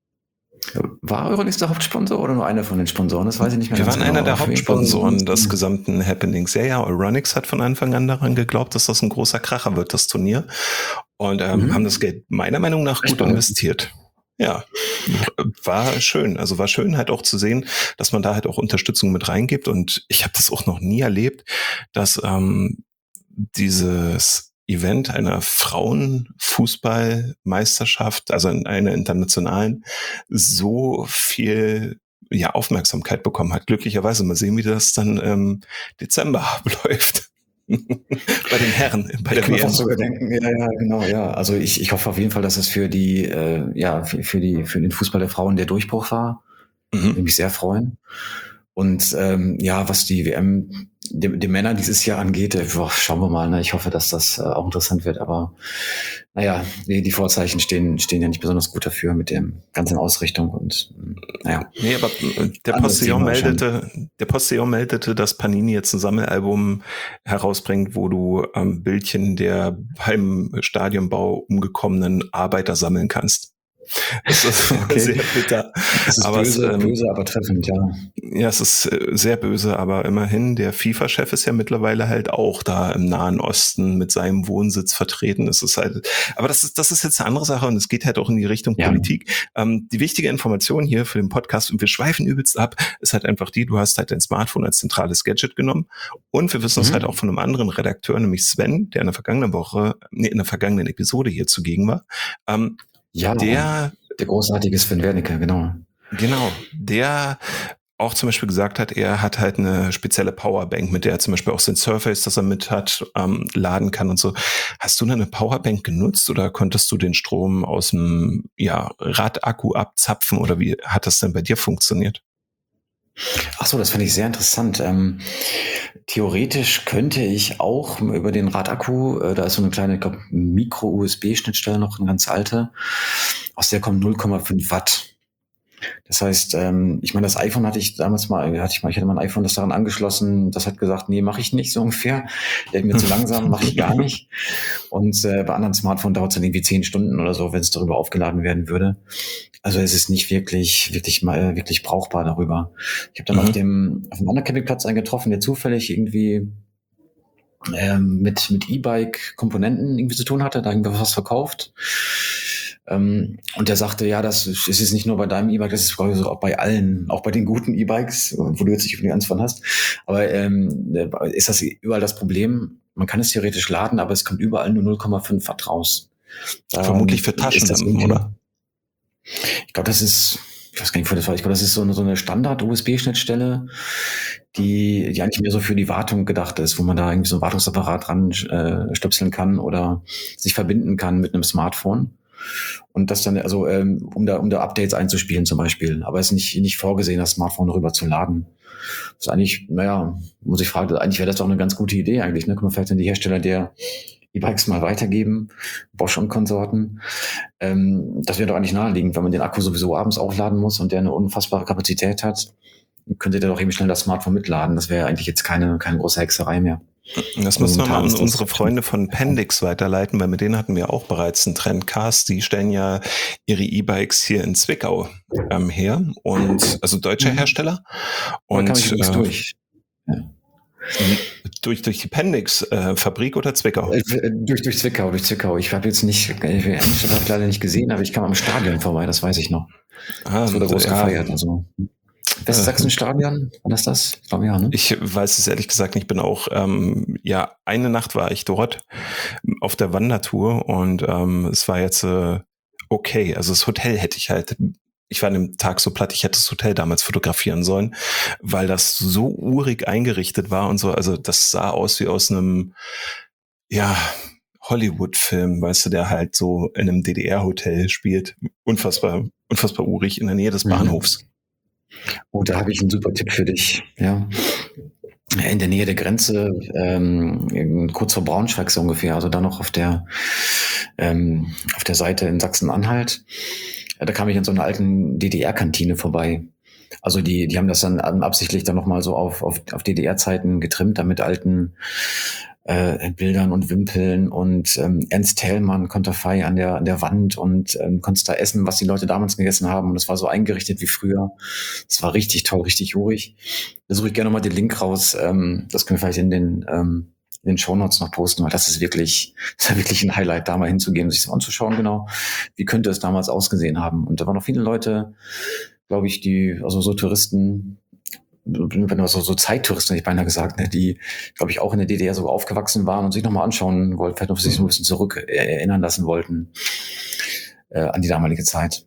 War Eurolix der Hauptsponsor oder nur einer von den Sponsoren? Das weiß ich nicht mehr. Wir ganz waren genau. einer der Auf jeden Fall- Hauptsponsoren des gesamten Happenings. Ja, ja, Euronics hat von Anfang an daran geglaubt, dass das ein großer Kracher wird, das Turnier. Und ähm, Mhm. haben das Geld meiner Meinung nach gut Spannend. investiert. Ja, war schön. Also war schön halt auch zu sehen, dass man da halt auch Unterstützung mit reingibt. Und ich habe das auch noch nie erlebt, dass ähm, dieses Event einer Frauenfußballmeisterschaft, also in einer internationalen, so viel ja, Aufmerksamkeit bekommen hat. Glücklicherweise mal sehen, wie das dann im Dezember abläuft. Bei den Herren, bei der Ich kann mir W M. fast sogar denken, ja, ja, genau, ja. Also ich, ich hoffe auf jeden Fall, dass es für die, äh, ja, für, für die, für den Fußball der Frauen der Durchbruch war. Mhm. Würde mich sehr freuen. Und ähm, ja, was die W M die, die Männer dieses Jahr angeht, äh, boah, schauen wir mal. Ne? Ich hoffe, dass das äh, auch interessant wird. Aber naja, die, die Vorzeichen stehen, stehen ja nicht besonders gut dafür mit der ganzen Ausrichtung. Und naja. Nee, aber äh, der Anderes Postillon Thema meldete, der Postillon meldete, dass Panini jetzt ein Sammelalbum herausbringt, wo du ähm, Bildchen der beim Stadionbau umgekommenen Arbeiter sammeln kannst. Das ist Okay. sehr bitter. Das ist Aber böse, es, ähm, böse, aber treffend, ja. Ja, es ist äh, sehr böse, aber immerhin, der FIFA-Chef ist ja mittlerweile halt auch da im Nahen Osten mit seinem Wohnsitz vertreten. Es ist halt, aber das ist, das ist jetzt eine andere Sache und es geht halt auch in die Richtung Ja. Politik. Ähm, die wichtige Information hier für den Podcast, und wir schweifen übelst ab, ist halt einfach die, du hast halt dein Smartphone als zentrales Gadget genommen und wir wissen es Mhm. halt auch von einem anderen Redakteur, nämlich Sven, der in der vergangenen Woche, nee, in der vergangenen Episode hier zugegen war. Ähm, Ja, der der großartige Sven Wernicke, genau. Genau, der auch zum Beispiel gesagt hat, er hat halt eine spezielle Powerbank, mit der er zum Beispiel auch sein Surface, das er mit hat, ähm, laden kann und so. Hast du denn eine Powerbank genutzt oder konntest du den Strom aus dem ja, Radakku abzapfen oder wie hat das denn bei dir funktioniert? Ach so, das fand ich sehr interessant. Ähm, theoretisch könnte ich auch über den Radakku, äh, da ist so eine kleine, ich glaube, Micro-U S B-Schnittstelle noch, eine ganz alte, aus der kommt null Komma fünf Watt. Das heißt, ähm, ich meine, das iPhone hatte ich damals mal, hatte ich mal, ich hatte mal ein iPhone, das daran angeschlossen, das hat gesagt, nee, mache ich nicht, so ungefähr. Der ist mir zu langsam, mache ich gar nicht. Und äh, bei anderen Smartphones dauert es dann irgendwie zehn Stunden oder so, wenn es darüber aufgeladen werden würde. Also es ist nicht wirklich, wirklich mal, wirklich brauchbar darüber. Ich habe dann Mhm. auf dem, auf dem anderen Campingplatz einen getroffen, der zufällig irgendwie ähm, mit, mit E-Bike-Komponenten irgendwie zu tun hatte, da irgendwie was verkauft. Ähm, und der sagte, ja, das ist, es ist nicht nur bei deinem E-Bike, das ist glaube ich, so auch bei allen, auch bei den guten E-Bikes, wo du jetzt nicht eins von hast. Aber ähm, ist das überall das Problem? Man kann es theoretisch laden, aber es kommt überall nur null Komma fünf Watt raus. Vermutlich für Ähm, ist das Taschenlampen, irgendwie- oder? Ich glaube, das ist, ich weiß gar nicht, wo das war. Ich glaube, das ist so eine, so eine Standard-U S B-Schnittstelle, die, die eigentlich mehr so für die Wartung gedacht ist, wo man da irgendwie so ein Wartungsapparat dran äh, stöpseln kann oder sich verbinden kann mit einem Smartphone. Und das dann, also ähm, um da, um da Updates einzuspielen zum Beispiel. Aber es ist nicht, nicht vorgesehen, das Smartphone rüber zu laden. Das ist eigentlich, naja, muss ich fragen, eigentlich wäre das doch eine ganz gute Idee eigentlich. Ne? Kann man vielleicht an die Hersteller der E-Bikes mal weitergeben, Bosch und Konsorten. Ähm, das wäre doch eigentlich naheliegend, wenn man den Akku sowieso abends aufladen muss und der eine unfassbare Kapazität hat, könnte der doch eben schnell das Smartphone mitladen. Das wäre eigentlich jetzt keine, keine große Hexerei mehr. Das müssen wir mal an unsere Freunde von Pendix weiterleiten, weil mit denen hatten wir auch bereits einen Trendcast. Die stellen ja ihre E-Bikes hier in Zwickau ähm, her, und also deutscher Hersteller. Und da kam ich übrigens äh, durch. Ja. Durch, durch die Pendix-Fabrik äh, oder Zwickau? Äh, durch, durch Zwickau, durch Zwickau. Ich habe jetzt nicht, ich habe leider nicht gesehen, aber ich kam am Stadion vorbei, das weiß ich noch. Ah, das wurde groß ja. gefeiert. Also Westsachsen-Stadion, war das das? Ich glaube, ja, ne? Ich weiß es ehrlich gesagt nicht. Ich bin auch, ähm, ja, eine Nacht war ich dort auf der Wandertour, und ähm, es war jetzt äh, okay. Also das Hotel hätte ich halt, ich war an dem Tag so platt, ich hätte das Hotel damals fotografieren sollen, weil das so urig eingerichtet war und so. Also das sah aus wie aus einem, ja, Hollywood-Film, weißt du, der halt so in einem D D R-Hotel spielt. Unfassbar, unfassbar urig in der Nähe des Bahnhofs. Oh, da habe ich einen super Tipp für dich. Ja, in der Nähe der Grenze, ähm, kurz vor Braunschweig so ungefähr, also da noch auf der ähm, auf der Seite in Sachsen-Anhalt. Ja, da kam ich an so einer alten D D R-Kantine vorbei. Also die die haben das dann absichtlich dann nochmal so auf auf, auf D D R-Zeiten getrimmt, damit alten äh, Bildern und Wimpeln und ähm, Ernst Thälmann, Konterfei an der an der Wand, und ähm, konntest da essen, was die Leute damals gegessen haben, und es war so eingerichtet wie früher. Es war richtig toll, richtig urig. Da suche ich gerne nochmal den Link raus. Ähm, das können wir vielleicht in den ähm, in den Shownotes noch posten, weil das ist wirklich, das ist wirklich ein Highlight, da mal hinzugehen und sich so anzuschauen, genau, wie könnte es damals ausgesehen haben. Und da waren noch viele Leute, glaube ich, die, also so Touristen, wenn so, so Zeittouristen, hätte ich beinahe gesagt, ne, die, glaube ich, auch in der D D R sogar aufgewachsen waren und sich nochmal anschauen wollten, vielleicht noch sich so ein bisschen zurück erinnern lassen wollten äh, an die damalige Zeit.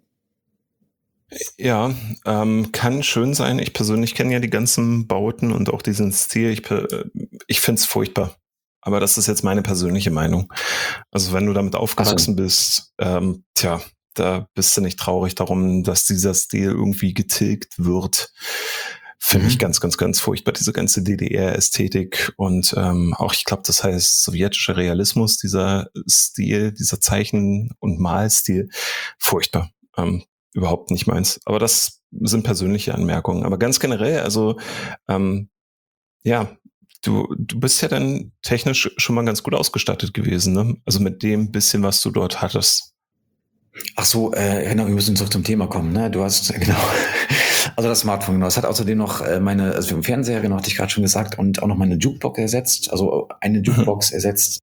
Ja, ähm, kann schön sein. Ich persönlich kenne ja die ganzen Bauten und auch diesen Stil. Ich, ich finde es furchtbar. Aber das ist jetzt meine persönliche Meinung. Also wenn du damit aufgewachsen so. bist, ähm, tja, da bist du nicht traurig darum, dass dieser Stil irgendwie getilgt wird. Finde mhm. ich ganz, ganz, ganz furchtbar, diese ganze D D R-Ästhetik, und ähm, auch, ich glaube, das heißt sowjetischer Realismus, dieser Stil, dieser Zeichen- und Malstil, furchtbar. Ähm, überhaupt nicht meins. Aber das sind persönliche Anmerkungen. Aber ganz generell, also ähm, ja, du, du bist ja dann technisch schon mal ganz gut ausgestattet gewesen, ne? Also mit dem bisschen, was du dort hattest. Ach so, äh, genau, wir müssen zurück zum Thema kommen, ne? Du hast, genau, also das Smartphone, genau. Das hat außerdem noch meine, also im Fernseher, genau, hatte ich gerade schon gesagt, und auch noch meine Jukebox ersetzt, also eine Jukebox mhm. ersetzt.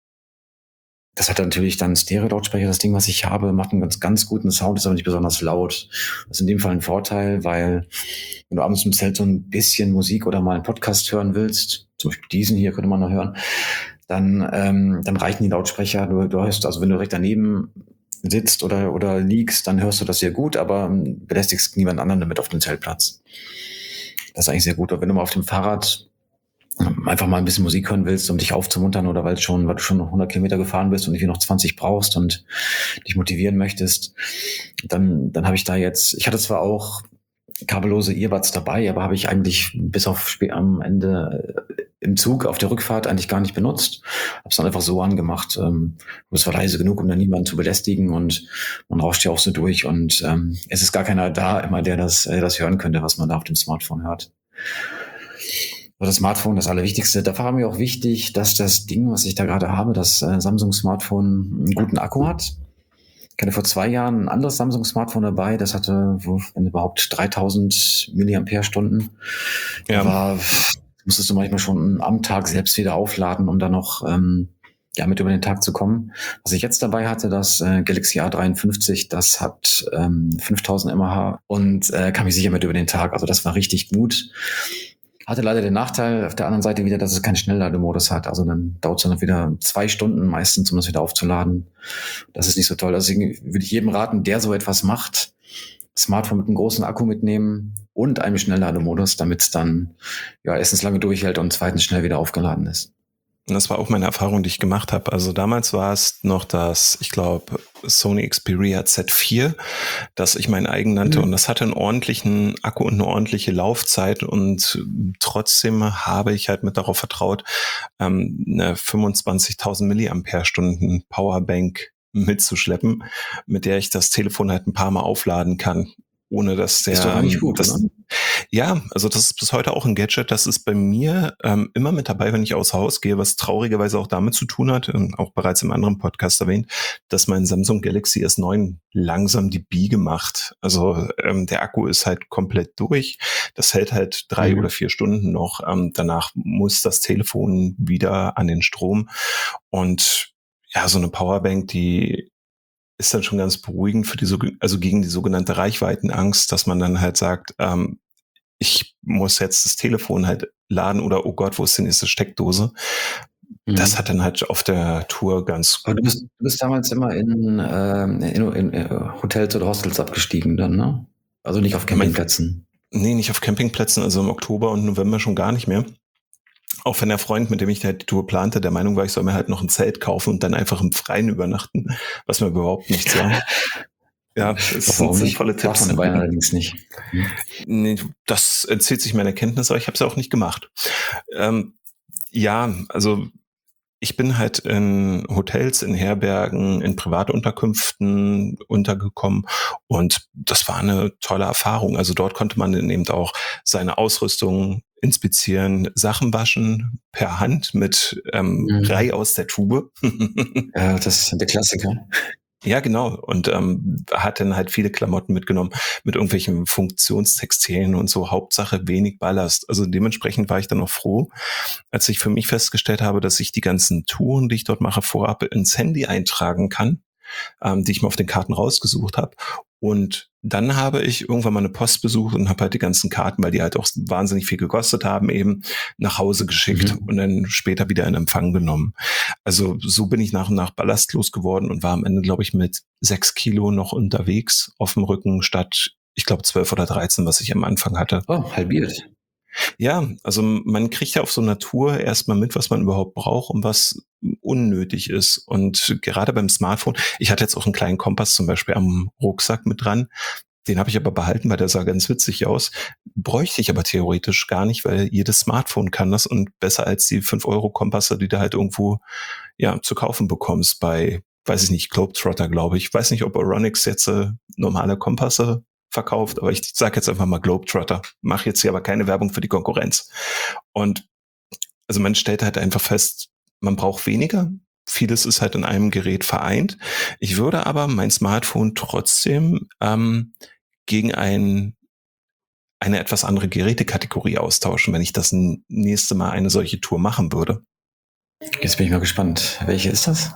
Das hat natürlich dann Stereo-Lautsprecher, das Ding, was ich habe, macht einen ganz, ganz guten Sound, ist aber nicht besonders laut. Das ist in dem Fall ein Vorteil, weil wenn du abends im Zelt so ein bisschen Musik oder mal einen Podcast hören willst, zum Beispiel diesen hier könnte man noch hören, dann, ähm, dann reichen die Lautsprecher. Du, du hörst, also wenn du direkt daneben sitzt oder, oder liegst, dann hörst du das sehr gut, aber belästigst niemand anderen damit auf dem Zeltplatz. Das ist eigentlich sehr gut. Aber wenn du mal auf dem Fahrrad einfach mal ein bisschen Musik hören willst, um dich aufzumuntern, oder weil, schon, weil du schon hundert Kilometer gefahren bist und irgendwie noch zwanzig brauchst und dich motivieren möchtest, dann, dann habe ich da jetzt, ich hatte zwar auch kabellose Earbuds dabei, aber habe ich eigentlich bis auf spät am Ende im Zug auf der Rückfahrt eigentlich gar nicht benutzt. Habe es dann einfach so angemacht. Ähm, es war leise genug, um dann niemanden zu belästigen, und man rauscht ja auch so durch, und ähm, es ist gar keiner da immer, der das, äh, das hören könnte, was man da auf dem Smartphone hört. Das Smartphone, das Allerwichtigste. Da war mir auch wichtig, dass das Ding, was ich da gerade habe, das äh, Samsung-Smartphone, einen guten Akku hat. Ich hatte vor zwei Jahren ein anderes Samsung-Smartphone dabei, das hatte, wenn überhaupt, dreitausend Milliampere-Stunden. Ja. War, musstest du manchmal schon am Tag selbst wieder aufladen, um dann noch ähm, ja, mit über den Tag zu kommen. Was ich jetzt dabei hatte, das äh, Galaxy A dreiundfünfzig, das hat ähm, fünftausend Milliampere und äh, kam ich sicher mit über den Tag. Also das war richtig gut. Hatte leider den Nachteil auf der anderen Seite wieder, dass es keinen Schnelllademodus hat. Also dann dauert es dann wieder zwei Stunden meistens, um das wieder aufzuladen. Das ist nicht so toll. Deswegen würde ich jedem raten, der so etwas macht, Smartphone mit einem großen Akku mitnehmen und einem Schnelllademodus, damit es dann ja erstens lange durchhält und zweitens schnell wieder aufgeladen ist. Das war auch meine Erfahrung, die ich gemacht habe. Also damals war es noch das, ich glaube, Sony Xperia Z vier, das ich mein eigen nannte. Mhm. Und das hatte einen ordentlichen Akku und eine ordentliche Laufzeit. Und trotzdem habe ich halt mit darauf vertraut, ähm, eine fünfundzwanzigtausend Milliampere-Stunden Powerbank mitzuschleppen, mit der ich das Telefon halt ein paar Mal aufladen kann, ohne dass der... Ist doch eigentlich gut, das, oder? Ja, also das ist bis heute auch ein Gadget, das ist bei mir ähm, immer mit dabei, wenn ich außer Haus gehe, was traurigerweise auch damit zu tun hat, ähm, auch bereits im anderen Podcast erwähnt, dass mein Samsung Galaxy S neun langsam die Biege macht. Also ähm, der Akku ist halt komplett durch. Das hält halt drei Mhm. oder vier Stunden noch. Ähm, danach muss das Telefon wieder an den Strom. Und ja, so eine Powerbank, die ist dann schon ganz beruhigend für die, also gegen die sogenannte Reichweitenangst, dass man dann halt sagt, ähm, ich muss jetzt das Telefon halt laden oder oh Gott, wo ist denn jetzt die Steckdose? Das hat Mhm. dann halt auf der Tour ganz. Aber du bist, du bist damals immer in, ähm, in, in, in Hotels oder Hostels abgestiegen dann, ne? Also nicht auf Mein, Campingplätzen. nee, nicht auf Campingplätzen, also im Oktober und November schon gar nicht mehr. Auch wenn der Freund, mit dem ich halt die Tour plante, der Meinung war, ich soll mir halt noch ein Zelt kaufen und dann einfach im Freien übernachten, was mir überhaupt nichts war. Ja, es sind Warum nicht? sinnvolle Darf Tipps. man in Bayern allerdings nicht. Hm? Nee, das entzieht sich meiner Kenntnis, aber ich habe es ja auch nicht gemacht. Ähm, ja, also ich bin halt in Hotels, in Herbergen, in Privatunterkünften untergekommen und das war eine tolle Erfahrung. Also dort konnte man dann eben auch seine Ausrüstung inspizieren, Sachen waschen per Hand mit ähm, Brei Mhm. aus der Tube. Ja, das ist der Klassiker. Ja, genau. Und ähm, hat dann halt viele Klamotten mitgenommen mit irgendwelchen Funktionstextilien und so. Hauptsache wenig Ballast. Also dementsprechend war ich dann auch froh, als ich für mich festgestellt habe, dass ich die ganzen Touren, die ich dort mache, vorab ins Handy eintragen kann, ähm, die ich mir auf den Karten rausgesucht habe. Und dann habe ich irgendwann mal eine Post besucht und habe halt die ganzen Karten, weil die halt auch wahnsinnig viel gekostet haben, eben nach Hause geschickt Mhm. und dann später wieder in Empfang genommen. Also so bin ich nach und nach ballastlos geworden und war am Ende, glaube ich, mit sechs Kilo noch unterwegs auf dem Rücken statt, ich glaube, zwölf oder dreizehn, was ich am Anfang hatte. Oh, halbiert. Ja, also man kriegt ja auf so einer Tour erstmal mit, was man überhaupt braucht und was unnötig ist. Und gerade beim Smartphone, ich hatte jetzt auch einen kleinen Kompass zum Beispiel am Rucksack mit dran. Den habe ich aber behalten, weil der sah ganz witzig aus. Bräuchte ich aber theoretisch gar nicht, weil jedes Smartphone kann das und besser als die fünf Euro Kompasse, die du halt irgendwo ja zu kaufen bekommst bei, weiß ich nicht, Globetrotter, glaube ich. Ich weiß nicht, ob Euronics jetzt äh, normale Kompasse verkauft, aber ich sage jetzt einfach mal Globetrotter. Mache jetzt hier aber keine Werbung für die Konkurrenz. Und also man stellt halt einfach fest, man braucht weniger. Vieles ist halt in einem Gerät vereint. Ich würde aber mein Smartphone trotzdem ähm, gegen ein, eine etwas andere Gerätekategorie austauschen, wenn ich das nächste Mal eine solche Tour machen würde. Jetzt bin ich mal gespannt. Welche ist das?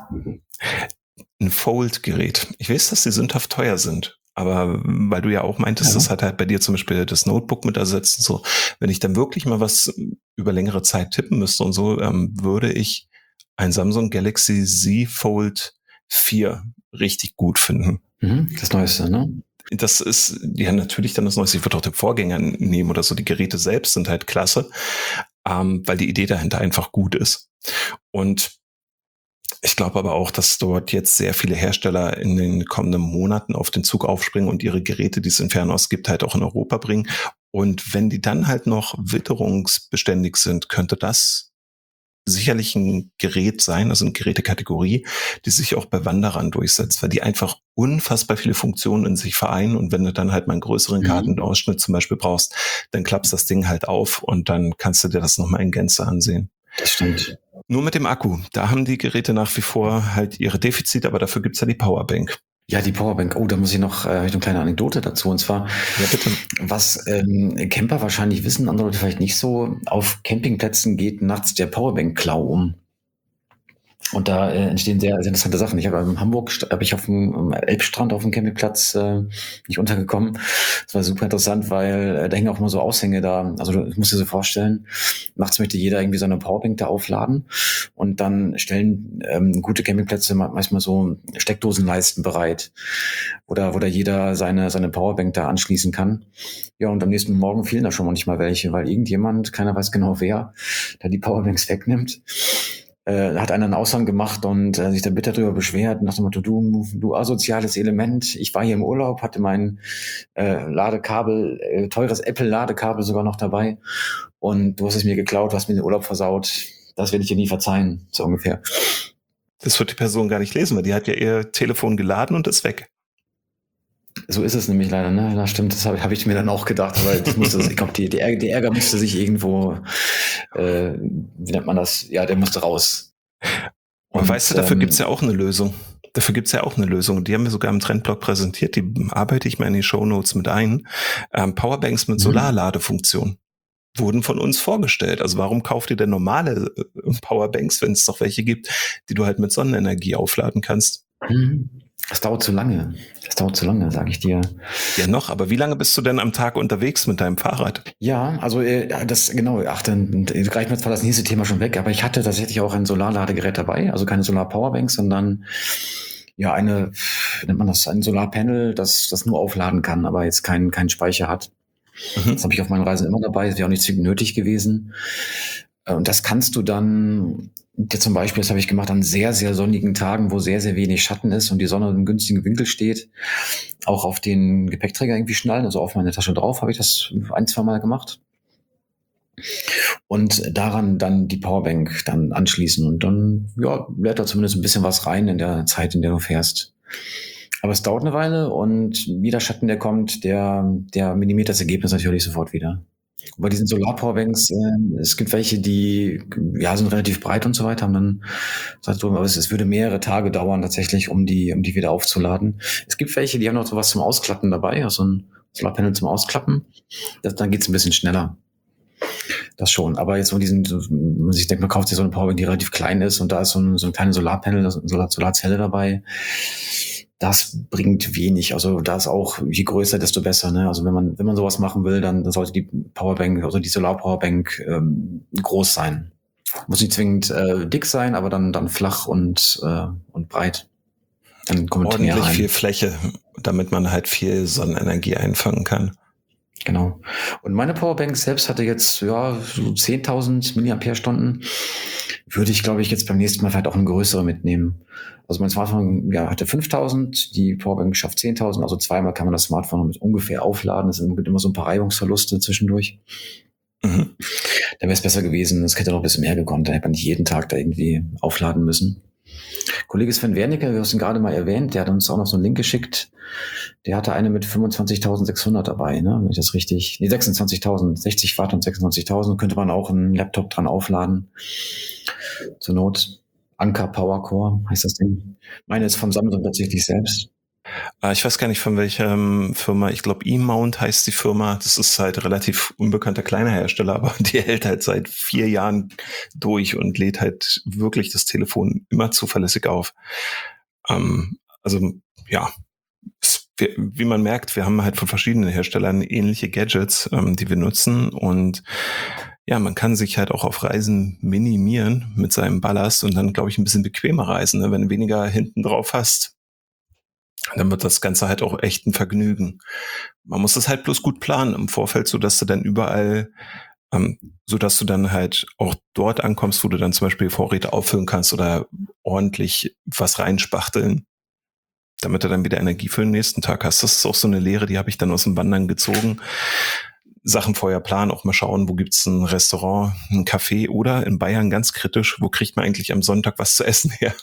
Ein Fold-Gerät. Ich weiß, dass die sündhaft teuer sind. Aber weil du ja auch meintest, Ja. das hat halt bei dir zum Beispiel das Notebook mit ersetzt und so. Wenn ich dann wirklich mal was über längere Zeit tippen müsste und so, ähm, würde ich ein Samsung Galaxy Z Fold vier richtig gut finden. Mhm. Das Neueste, ne? Das ist ja natürlich dann das Neueste. Ich würde auch den Vorgänger nehmen oder so. Die Geräte selbst sind halt klasse, ähm, weil die Idee dahinter einfach gut ist. Und ich glaube aber auch, dass dort jetzt sehr viele Hersteller in den kommenden Monaten auf den Zug aufspringen und ihre Geräte, die es in Fernost gibt, halt auch in Europa bringen. Und wenn die dann halt noch witterungsbeständig sind, könnte das sicherlich ein Gerät sein, also eine Gerätekategorie, die sich auch bei Wanderern durchsetzt, weil die einfach unfassbar viele Funktionen in sich vereinen. Und wenn du dann halt mal einen größeren Mhm. Kartenausschnitt zum Beispiel brauchst, dann klappst das Ding halt auf und dann kannst du dir das nochmal in Gänze ansehen. Das stimmt. Nur mit dem Akku. Da haben die Geräte nach wie vor halt ihre Defizite, aber dafür gibt's ja die Powerbank. Ja, die Powerbank. Oh, da muss ich noch äh, hab ich noch eine kleine Anekdote dazu. Und zwar, Ja, bitte. was ähm, Camper wahrscheinlich wissen, andere Leute vielleicht nicht so, auf Campingplätzen geht nachts der Powerbank-Klau um. Und da äh, entstehen sehr, sehr interessante Sachen. Ich habe in Hamburg, habe ich auf dem am Elbstrand auf dem Campingplatz äh, nicht untergekommen. Das war super interessant, weil äh, da hängen auch immer so Aushänge da. Also du musst dir so vorstellen, nachts möchte jeder irgendwie seine Powerbank da aufladen und dann stellen ähm, gute Campingplätze manchmal so Steckdosenleisten bereit, wo da, wo da jeder seine, seine Powerbank da anschließen kann. Ja, und am nächsten Morgen fehlen da schon manchmal welche, weil irgendjemand, keiner weiß genau wer, da die Powerbanks wegnimmt. Äh, hat einer einen Aushang gemacht und äh, sich da bitter drüber beschwert, nach dem Motto, du, du asoziales Element, ich war hier im Urlaub, hatte mein äh, Ladekabel, äh, teures Apple-Ladekabel sogar noch dabei und du hast es mir geklaut, du hast mir den Urlaub versaut, das werde ich dir nie verzeihen, so ungefähr. Das wird die Person gar nicht lesen, weil die hat ja ihr Telefon geladen und ist weg. So ist es nämlich leider, ne? Das stimmt, das habe hab ich mir dann auch gedacht, aber das musste, ich glaube, die, die, Ärger, die Ärger musste sich irgendwo, äh, wie nennt man das? Ja, der musste raus. Und, weißt du, dafür ähm, gibt's ja auch eine Lösung. Dafür gibt's ja auch eine Lösung. Die haben wir sogar im Trendblog präsentiert. Die arbeite ich mal in die Shownotes mit ein. Ähm, Powerbanks mit Mhm. Solarladefunktion wurden von uns vorgestellt. Also warum kauft ihr denn normale äh, Powerbanks, wenn es doch welche gibt, die du halt mit Sonnenenergie aufladen kannst? Mhm. Das dauert zu lange. Das dauert zu lange, sage ich dir. Ja, noch, aber wie lange bist du denn am Tag unterwegs mit deinem Fahrrad? Ja, also äh, ja, das genau, ach, dann äh, greift mir zwar das nächste Thema schon weg, aber ich hatte tatsächlich auch ein Solarladegerät dabei, also keine Solar-Powerbank, sondern ja eine, wie nennt man das, ein Solarpanel, das das nur aufladen kann, aber jetzt keinen keinen Speicher hat. Mhm. Das habe ich auf meinen Reisen immer dabei, das wäre auch nicht zwingend nötig gewesen. Äh, Und das kannst du dann, dir zum Beispiel, das habe ich gemacht an sehr, sehr sonnigen Tagen, wo sehr, sehr wenig Schatten ist und die Sonne in einem günstigen Winkel steht, auch auf den Gepäckträger irgendwie schnallen, also auf meine Tasche drauf, habe ich das ein, zwei Mal gemacht. Und daran dann die Powerbank dann anschließen und dann, ja, lädt da zumindest ein bisschen was rein in der Zeit, in der du fährst. Aber es dauert eine Weile und jeder Schatten, der kommt, der, der minimiert das Ergebnis natürlich sofort wieder. Bei diesen Solar-Powerbanks, äh, es gibt welche, die ja sind relativ breit und so weiter, haben dann sagt du, aber es, es würde mehrere Tage dauern tatsächlich, um die, um die wieder aufzuladen. Es gibt welche, die haben noch sowas zum Ausklappen dabei, also ein Solarpanel zum Ausklappen. Das, dann geht's ein bisschen schneller. Das schon. Aber jetzt so diesen, ich denke, man kauft sich so eine Powerbank, die relativ klein ist und da ist so ein, so ein kleines Solarpanel, eine Solar, Solarzelle dabei. Das bringt wenig. Also da ist auch, je größer, desto besser. Ne? Also wenn man, wenn man sowas machen will, dann, dann sollte die Powerbank, also die Solar-Powerbank ähm, groß sein. Muss nicht zwingend äh, dick sein, aber dann, dann flach und, äh, und breit. Dann kommt Ordentlich mehr rein. viel Fläche, damit man halt viel Sonnenenergie einfangen kann. Genau. Und meine Powerbank selbst hatte jetzt ja so zehntausend Milliampere-Stunden. Würde ich, glaube ich, jetzt beim nächsten Mal vielleicht auch eine größere mitnehmen. Also mein Smartphone ja, hatte fünftausend, die Powerbank schafft zehntausend, also zweimal kann man das Smartphone mit ungefähr aufladen. Es gibt immer so ein paar Reibungsverluste zwischendurch. Mhm. Da wäre es besser gewesen, es hätte noch ein bisschen mehr gekonnt, da hätte man nicht jeden Tag da irgendwie aufladen müssen. Kollege Sven Wernicke, wir haben ihn gerade mal erwähnt, der hat uns auch noch so einen Link geschickt. Der hatte eine mit fünfundzwanzigtausendsechshundert dabei, ne? Wenn ich das richtig, nee, sechsundzwanzigtausend, sechzig Watt und sechsundzwanzigtausend, könnte man auch einen Laptop dran aufladen. Zur Not. Anker Power Core heißt das Ding. Meine ist von Samsung tatsächlich selbst. Ich weiß gar nicht von welcher Firma, ich glaube E-Mount heißt die Firma, das ist halt relativ unbekannter kleiner Hersteller, aber die hält halt seit vier Jahren durch und lädt halt wirklich das Telefon immer zuverlässig auf. Ähm, also ja, es, wie, wie man merkt, wir haben halt von verschiedenen Herstellern ähnliche Gadgets, ähm, die wir nutzen und ja, man kann sich halt auch auf Reisen minimieren mit seinem Ballast und dann, glaube ich, ein bisschen bequemer reisen, ne? Wenn du weniger hinten drauf hast, dann wird das Ganze halt auch echt ein Vergnügen. Man muss das halt bloß gut planen im Vorfeld, so dass du dann überall, ähm, so dass du dann halt auch dort ankommst, wo du dann zum Beispiel Vorräte auffüllen kannst oder ordentlich was reinspachteln, damit du dann wieder Energie für den nächsten Tag hast. Das ist auch so eine Lehre, die habe ich dann aus dem Wandern gezogen. Sachen vorher planen, auch mal schauen, wo gibt's ein Restaurant, ein Café oder in Bayern ganz kritisch, wo kriegt man eigentlich am Sonntag was zu essen her?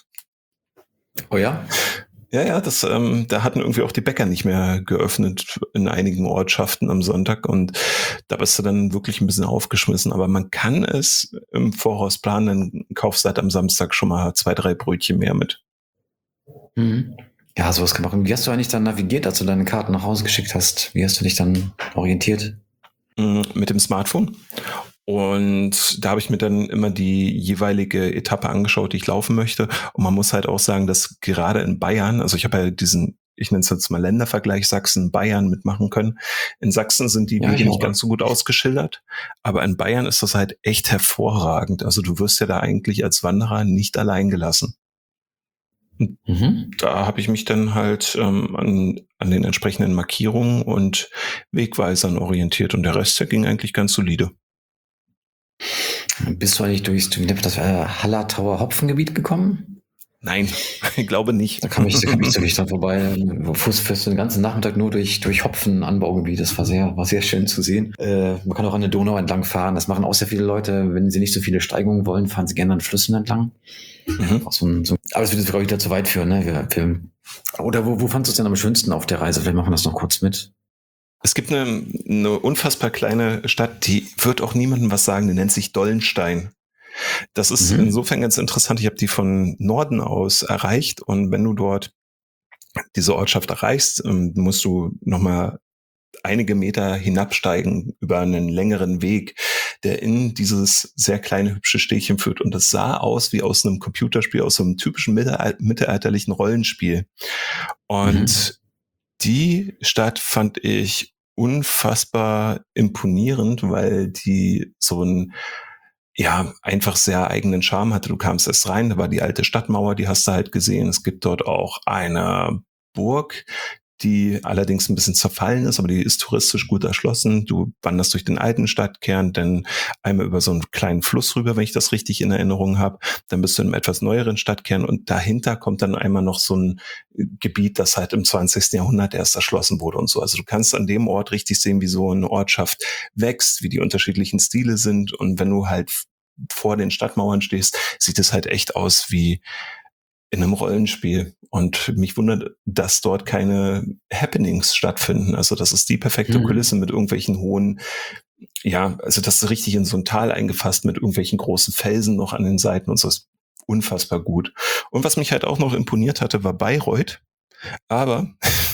Oh ja? Ja, ja, das, ähm, da hatten irgendwie auch die Bäcker nicht mehr geöffnet in einigen Ortschaften am Sonntag und da bist du dann wirklich ein bisschen aufgeschmissen. Aber man kann es im Voraus planen, dann kaufst du halt am Samstag schon mal zwei, drei Brötchen mehr mit. Mhm. Ja, sowas kann man. Wie hast du eigentlich dann navigiert, als du deine Karten nach Hause geschickt hast? Wie hast du dich dann orientiert? Mit dem Smartphone. Und da habe ich mir dann immer die jeweilige Etappe angeschaut, die ich laufen möchte. Und man muss halt auch sagen, dass gerade in Bayern, also ich habe ja diesen, ich nenne es jetzt mal Ländervergleich, Sachsen, Bayern mitmachen können. In Sachsen sind die Ja, Wege ich nicht auch. ganz so gut ausgeschildert, aber in Bayern ist das halt echt hervorragend. Also du wirst ja da eigentlich als Wanderer nicht allein gelassen. Und Mhm. da habe ich mich dann halt ähm, an, an den entsprechenden Markierungen und Wegweisern orientiert und der Rest, der ging eigentlich ganz solide. Bist du eigentlich durchs, wie nennt man das, äh, Hallertauer Hopfengebiet gekommen? Nein, ich glaube nicht. Da kam ich, da kam ich wirklich dran vorbei. Fuß fährst du den ganzen Nachmittag nur durch, durch Hopfenanbaugebiet. Das war sehr, war sehr schön zu sehen. Äh, man kann auch an der Donau entlang fahren. Das machen auch sehr viele Leute. Wenn sie nicht so viele Steigungen wollen, fahren sie gerne an Flüssen entlang. Mhm. Auch so ein, so, aber das würde jetzt, glaube ich, wieder zu weit führen. Ne? Wir, wir, oder wo, wo fandst du es denn am schönsten auf der Reise? Vielleicht machen wir das noch kurz mit. Es gibt eine, eine unfassbar kleine Stadt, die wird auch niemandem was sagen. Die nennt sich Dollenstein. Das ist mhm. insofern ganz interessant. Ich habe die von Norden aus erreicht und wenn du dort diese Ortschaft erreichst, musst du nochmal einige Meter hinabsteigen über einen längeren Weg, der in dieses sehr kleine, hübsche Städtchen führt. Und das sah aus wie aus einem Computerspiel, aus so einem typischen mittelalterlichen Rollenspiel. Und mhm. die Stadt fand ich unfassbar imponierend, weil die so ein ja, einfach sehr eigenen Charme hatte. Du kamst erst rein, da war die alte Stadtmauer, die hast du halt gesehen. Es gibt dort auch eine Burg, die allerdings ein bisschen zerfallen ist, aber die ist touristisch gut erschlossen. Du wanderst durch den alten Stadtkern, dann einmal über so einen kleinen Fluss rüber, wenn ich das richtig in Erinnerung habe. Dann bist du in einem etwas neueren Stadtkern und dahinter kommt dann einmal noch so ein Gebiet, das halt im zwanzigsten Jahrhundert erst erschlossen wurde und so. Also du kannst an dem Ort richtig sehen, wie so eine Ortschaft wächst, wie die unterschiedlichen Stile sind. Und wenn du halt vor den Stadtmauern stehst, sieht es halt echt aus wie in einem Rollenspiel. Und mich wundert, dass dort keine Happenings stattfinden. Also das ist die perfekte mhm. Kulisse mit irgendwelchen hohen, ja, also das ist richtig in so ein Tal eingefasst mit irgendwelchen großen Felsen noch an den Seiten und so, ist unfassbar gut. Und was mich halt auch noch imponiert hatte, war Bayreuth. Aber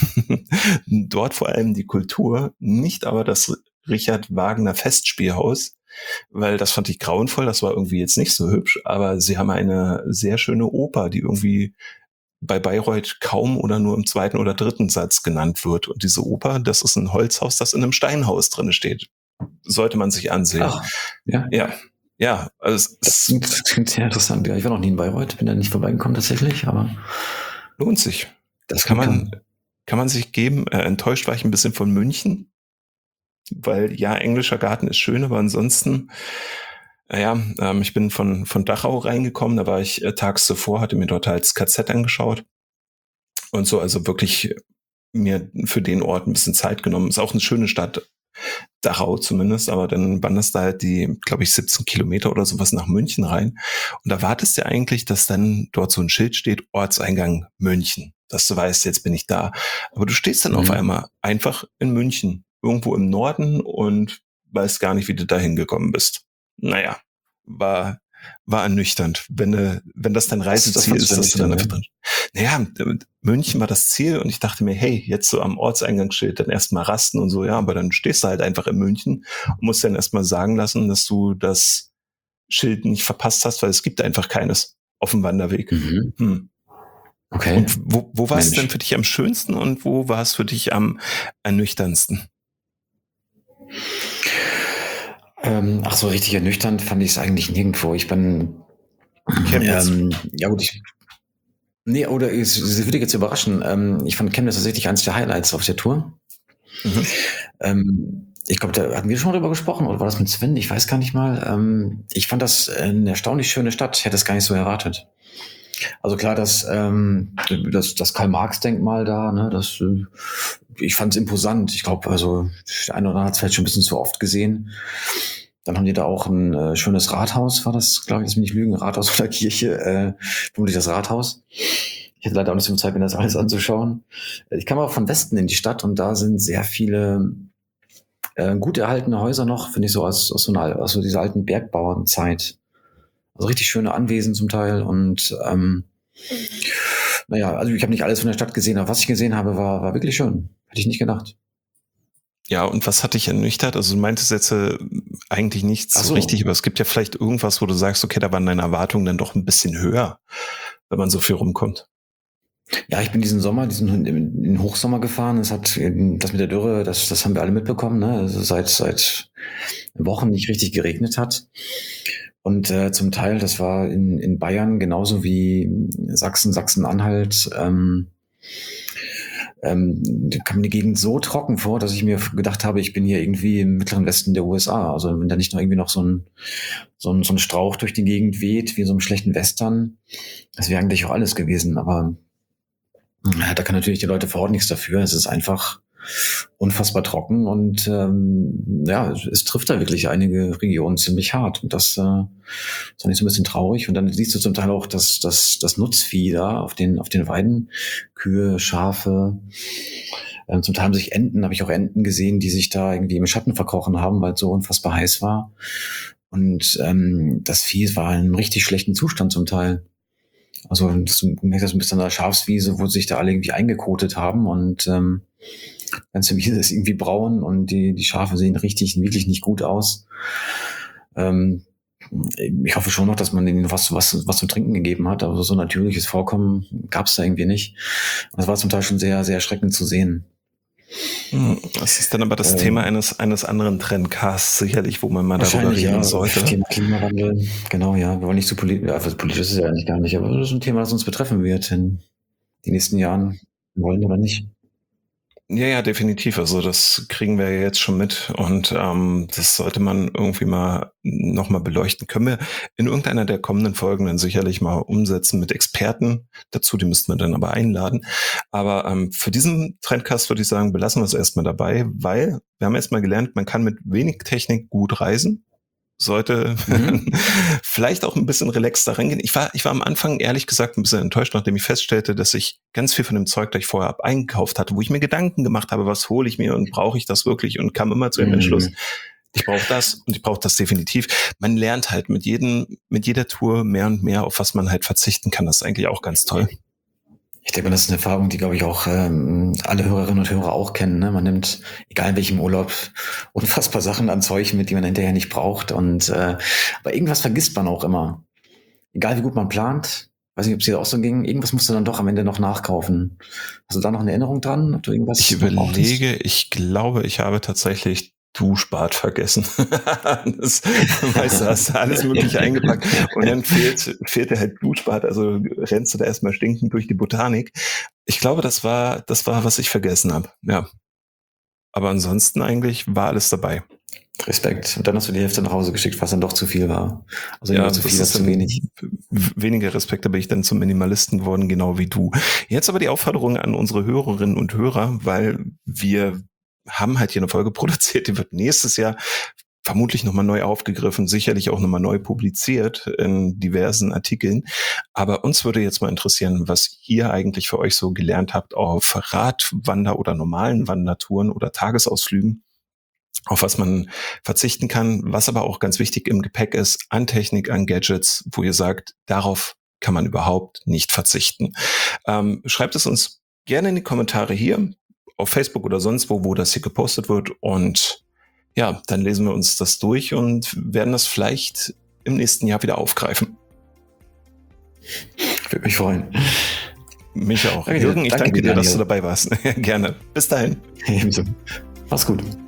dort vor allem die Kultur, nicht aber das Richard Wagner Festspielhaus, weil das fand ich grauenvoll, das war irgendwie jetzt nicht so hübsch, aber sie haben eine sehr schöne Oper, die irgendwie bei Bayreuth kaum oder nur im zweiten oder dritten Satz genannt wird. Und diese Oper, das ist ein Holzhaus, das in einem Steinhaus drin steht. Sollte man sich ansehen. Ach, ja. Ja. Ja, also das klingt, das klingt sehr interessant. Ja, ich war noch nie in Bayreuth, bin da nicht vorbeigekommen tatsächlich, aber lohnt sich. Das kann man, kann man sich geben. Äh, enttäuscht war ich ein bisschen von München, weil ja, englischer Garten ist schön, aber ansonsten, naja, ähm, ich bin von, von Dachau reingekommen, da war ich äh, tags zuvor, hatte mir dort halt das K Z angeschaut und so, also wirklich mir für den Ort ein bisschen Zeit genommen. Ist auch eine schöne Stadt, Dachau zumindest, aber dann wanderst du halt die, glaube ich, siebzehn Kilometer oder sowas nach München rein und da wartest du eigentlich, dass dann dort so ein Schild steht, Ortseingang München, dass du weißt, jetzt bin ich da. Aber du stehst dann mhm. auf einmal einfach in München, irgendwo im Norden und weißt gar nicht, wie du da hingekommen bist. Naja, war, war ernüchternd, wenn, du, wenn das dein Reiseziel das, das ist, dass du dann einfach drin. Naja, München war das Ziel und ich dachte mir, hey, jetzt so am Ortseingangsschild dann erstmal rasten und so, ja, aber dann stehst du halt einfach in München und musst dann erstmal sagen lassen, dass du das Schild nicht verpasst hast, weil es gibt einfach keines auf dem Wanderweg. Mhm. Hm. Okay. Und wo, wo war es denn für dich am schönsten und wo war es für dich am ernüchterndsten? Ähm, ach so, richtig ernüchternd fand ich es eigentlich nirgendwo. Ich bin Chemnitz. Ähm, ja gut, ich Nee, oder es, es würde jetzt überraschen. Ähm, ich fand Chemnitz tatsächlich eines der Highlights auf der Tour. Mhm. Ähm, ich glaube, da hatten wir schon mal drüber gesprochen, oder war das mit Sven? Ich weiß gar nicht mal. Ähm, ich fand das eine erstaunlich schöne Stadt. Ich hätte es gar nicht so erwartet. Also klar, das, ähm, das, das Karl-Marx-Denkmal da, ne, das, ich fand es imposant. Ich glaube, also der eine oder andere hat es vielleicht schon ein bisschen zu oft gesehen. Dann haben die da auch ein äh, schönes Rathaus, war das, glaube ich, das will nicht lügen, Rathaus oder Kirche, äh, vermutlich das Rathaus. Ich hatte leider auch nicht so viel Zeit, mir das alles anzuschauen. Ich kam auch von Westen in die Stadt und da sind sehr viele äh, gut erhaltene Häuser noch, finde ich so aus, aus so einer, aus so dieser alten Bergbauernzeit. Also richtig schöne Anwesen zum Teil und ähm, naja, also ich habe nicht alles von der Stadt gesehen, aber was ich gesehen habe, war, war wirklich schön. Hätte ich nicht gedacht. Ja, und was hat dich ernüchtert? Also du meintest jetzt äh, eigentlich nichts so. so richtig, aber es gibt ja vielleicht irgendwas, wo du sagst, okay, da waren deine Erwartungen dann doch ein bisschen höher, wenn man so viel rumkommt. Ja, ich bin diesen Sommer, diesen in den Hochsommer gefahren. Es hat das mit der Dürre, das, das haben wir alle mitbekommen, ne? Also seit seit Wochen nicht richtig geregnet hat. Und äh, zum Teil, das war in, in Bayern genauso wie Sachsen, Sachsen-Anhalt, ähm, ähm, da kam mir die Gegend so trocken vor, dass ich mir gedacht habe, ich bin hier irgendwie im mittleren Westen der U S A. Also wenn da nicht noch irgendwie noch so ein, so ein, so ein Strauch durch die Gegend weht, wie in so einem schlechten Western, das wäre eigentlich auch alles gewesen. Aber ja, da kann natürlich die Leute vor Ort nichts dafür. Es ist einfach unfassbar trocken und ähm, ja, es, es trifft da wirklich einige Regionen ziemlich hart. Und das, äh, ist eigentlich so ein bisschen traurig. Und dann siehst du zum Teil auch das, das, das Nutzvieh da auf den, auf den Weiden, Kühe, Schafe. Ähm, zum Teil haben sich Enten, habe ich auch Enten gesehen, die sich da irgendwie im Schatten verkrochen haben, weil es so unfassbar heiß war. Und ähm, das Vieh war in einem richtig schlechten Zustand zum Teil. Also du merkst das ein bisschen an der Schafswiese, wo sich da alle irgendwie eingekotet haben und ähm, ganze Wiese ist irgendwie braun und die, die Schafe sehen richtig, wirklich nicht gut aus. Ähm, ich hoffe schon noch, dass man denen was, was, was zu trinken gegeben hat, aber so natürliches Vorkommen gab es da irgendwie nicht. Und das war zum Teil schon sehr, sehr erschreckend zu sehen. Das ist dann aber das ähm, Thema eines, eines anderen Trendcasts sicherlich, wo man mal darüber reden ja, sollte. Thema Klimawandel, genau, ja. Wir wollen nicht zu politisch, ja, politisch ist es ja eigentlich gar nicht, aber das ist ein Thema, das uns betreffen wird in den nächsten Jahren, wollen oder nicht. Ja, ja, definitiv. Also das kriegen wir ja jetzt schon mit und ähm, das sollte man irgendwie mal nochmal beleuchten. Können wir in irgendeiner der kommenden Folgen dann sicherlich mal umsetzen mit Experten dazu, die müssten wir dann aber einladen. Aber ähm, für diesen Trendcast würde ich sagen, belassen wir es erstmal dabei, weil wir haben erstmal gelernt, man kann mit wenig Technik gut reisen. Sollte mhm. vielleicht auch ein bisschen relaxter reingehen. Ich war, ich war am Anfang ehrlich gesagt ein bisschen enttäuscht, nachdem ich feststellte, dass ich ganz viel von dem Zeug, das ich vorher ab eingekauft hatte, wo ich mir Gedanken gemacht habe, was hole ich mir und brauche ich das wirklich, und kam immer zu dem mhm. Entschluss, ich brauche das und ich brauche das definitiv. Man lernt halt mit jedem, mit jeder Tour mehr und mehr, auf was man halt verzichten kann. Das ist eigentlich auch ganz toll. Ich denke, das ist eine Erfahrung, die, glaube ich, auch ähm, alle Hörerinnen und Hörer auch kennen. Ne? Man nimmt, egal in welchem Urlaub, unfassbar Sachen an Zeug mit, die man hinterher nicht braucht. Und äh, aber irgendwas vergisst man auch immer. Egal wie gut man plant, weiß nicht, ob es dir auch so ging, irgendwas musst du dann doch am Ende noch nachkaufen. Hast du da noch eine Erinnerung dran? Ob du irgendwas ich überlege, ich glaube, ich habe tatsächlich Duschbad vergessen. Das, weißt du, hast du alles Mögliche eingepackt und dann fehlt, fehlt dir halt Duschbad, also rennst du da erstmal stinkend durch die Botanik. Ich glaube, das war, das war, was ich vergessen habe, ja. Aber ansonsten eigentlich war alles dabei. Respekt. Und dann hast du die Hälfte nach Hause geschickt, was dann doch zu viel war. Also ja, zu viel, zu wenig. Weniger Respekt, da bin ich dann zum Minimalisten geworden, genau wie du. Jetzt aber die Aufforderung an unsere Hörerinnen und Hörer, weil wir haben halt hier eine Folge produziert, die wird nächstes Jahr vermutlich nochmal neu aufgegriffen, sicherlich auch nochmal neu publiziert in diversen Artikeln. Aber uns würde jetzt mal interessieren, was ihr eigentlich für euch so gelernt habt auf Radwander- oder normalen Wandertouren oder Tagesausflügen, auf was man verzichten kann, was aber auch ganz wichtig im Gepäck ist, an Technik, an Gadgets, wo ihr sagt, darauf kann man überhaupt nicht verzichten. Ähm, schreibt es uns gerne in die Kommentare hier, auf Facebook oder sonst wo, wo das hier gepostet wird, und ja, dann lesen wir uns das durch und werden das vielleicht im nächsten Jahr wieder aufgreifen. Würde mich freuen. Mich auch. Danke, Jürgen, ich danke, danke dir, dir dass du dabei warst. Gerne. Bis dahin. Ebenso. Mach's gut.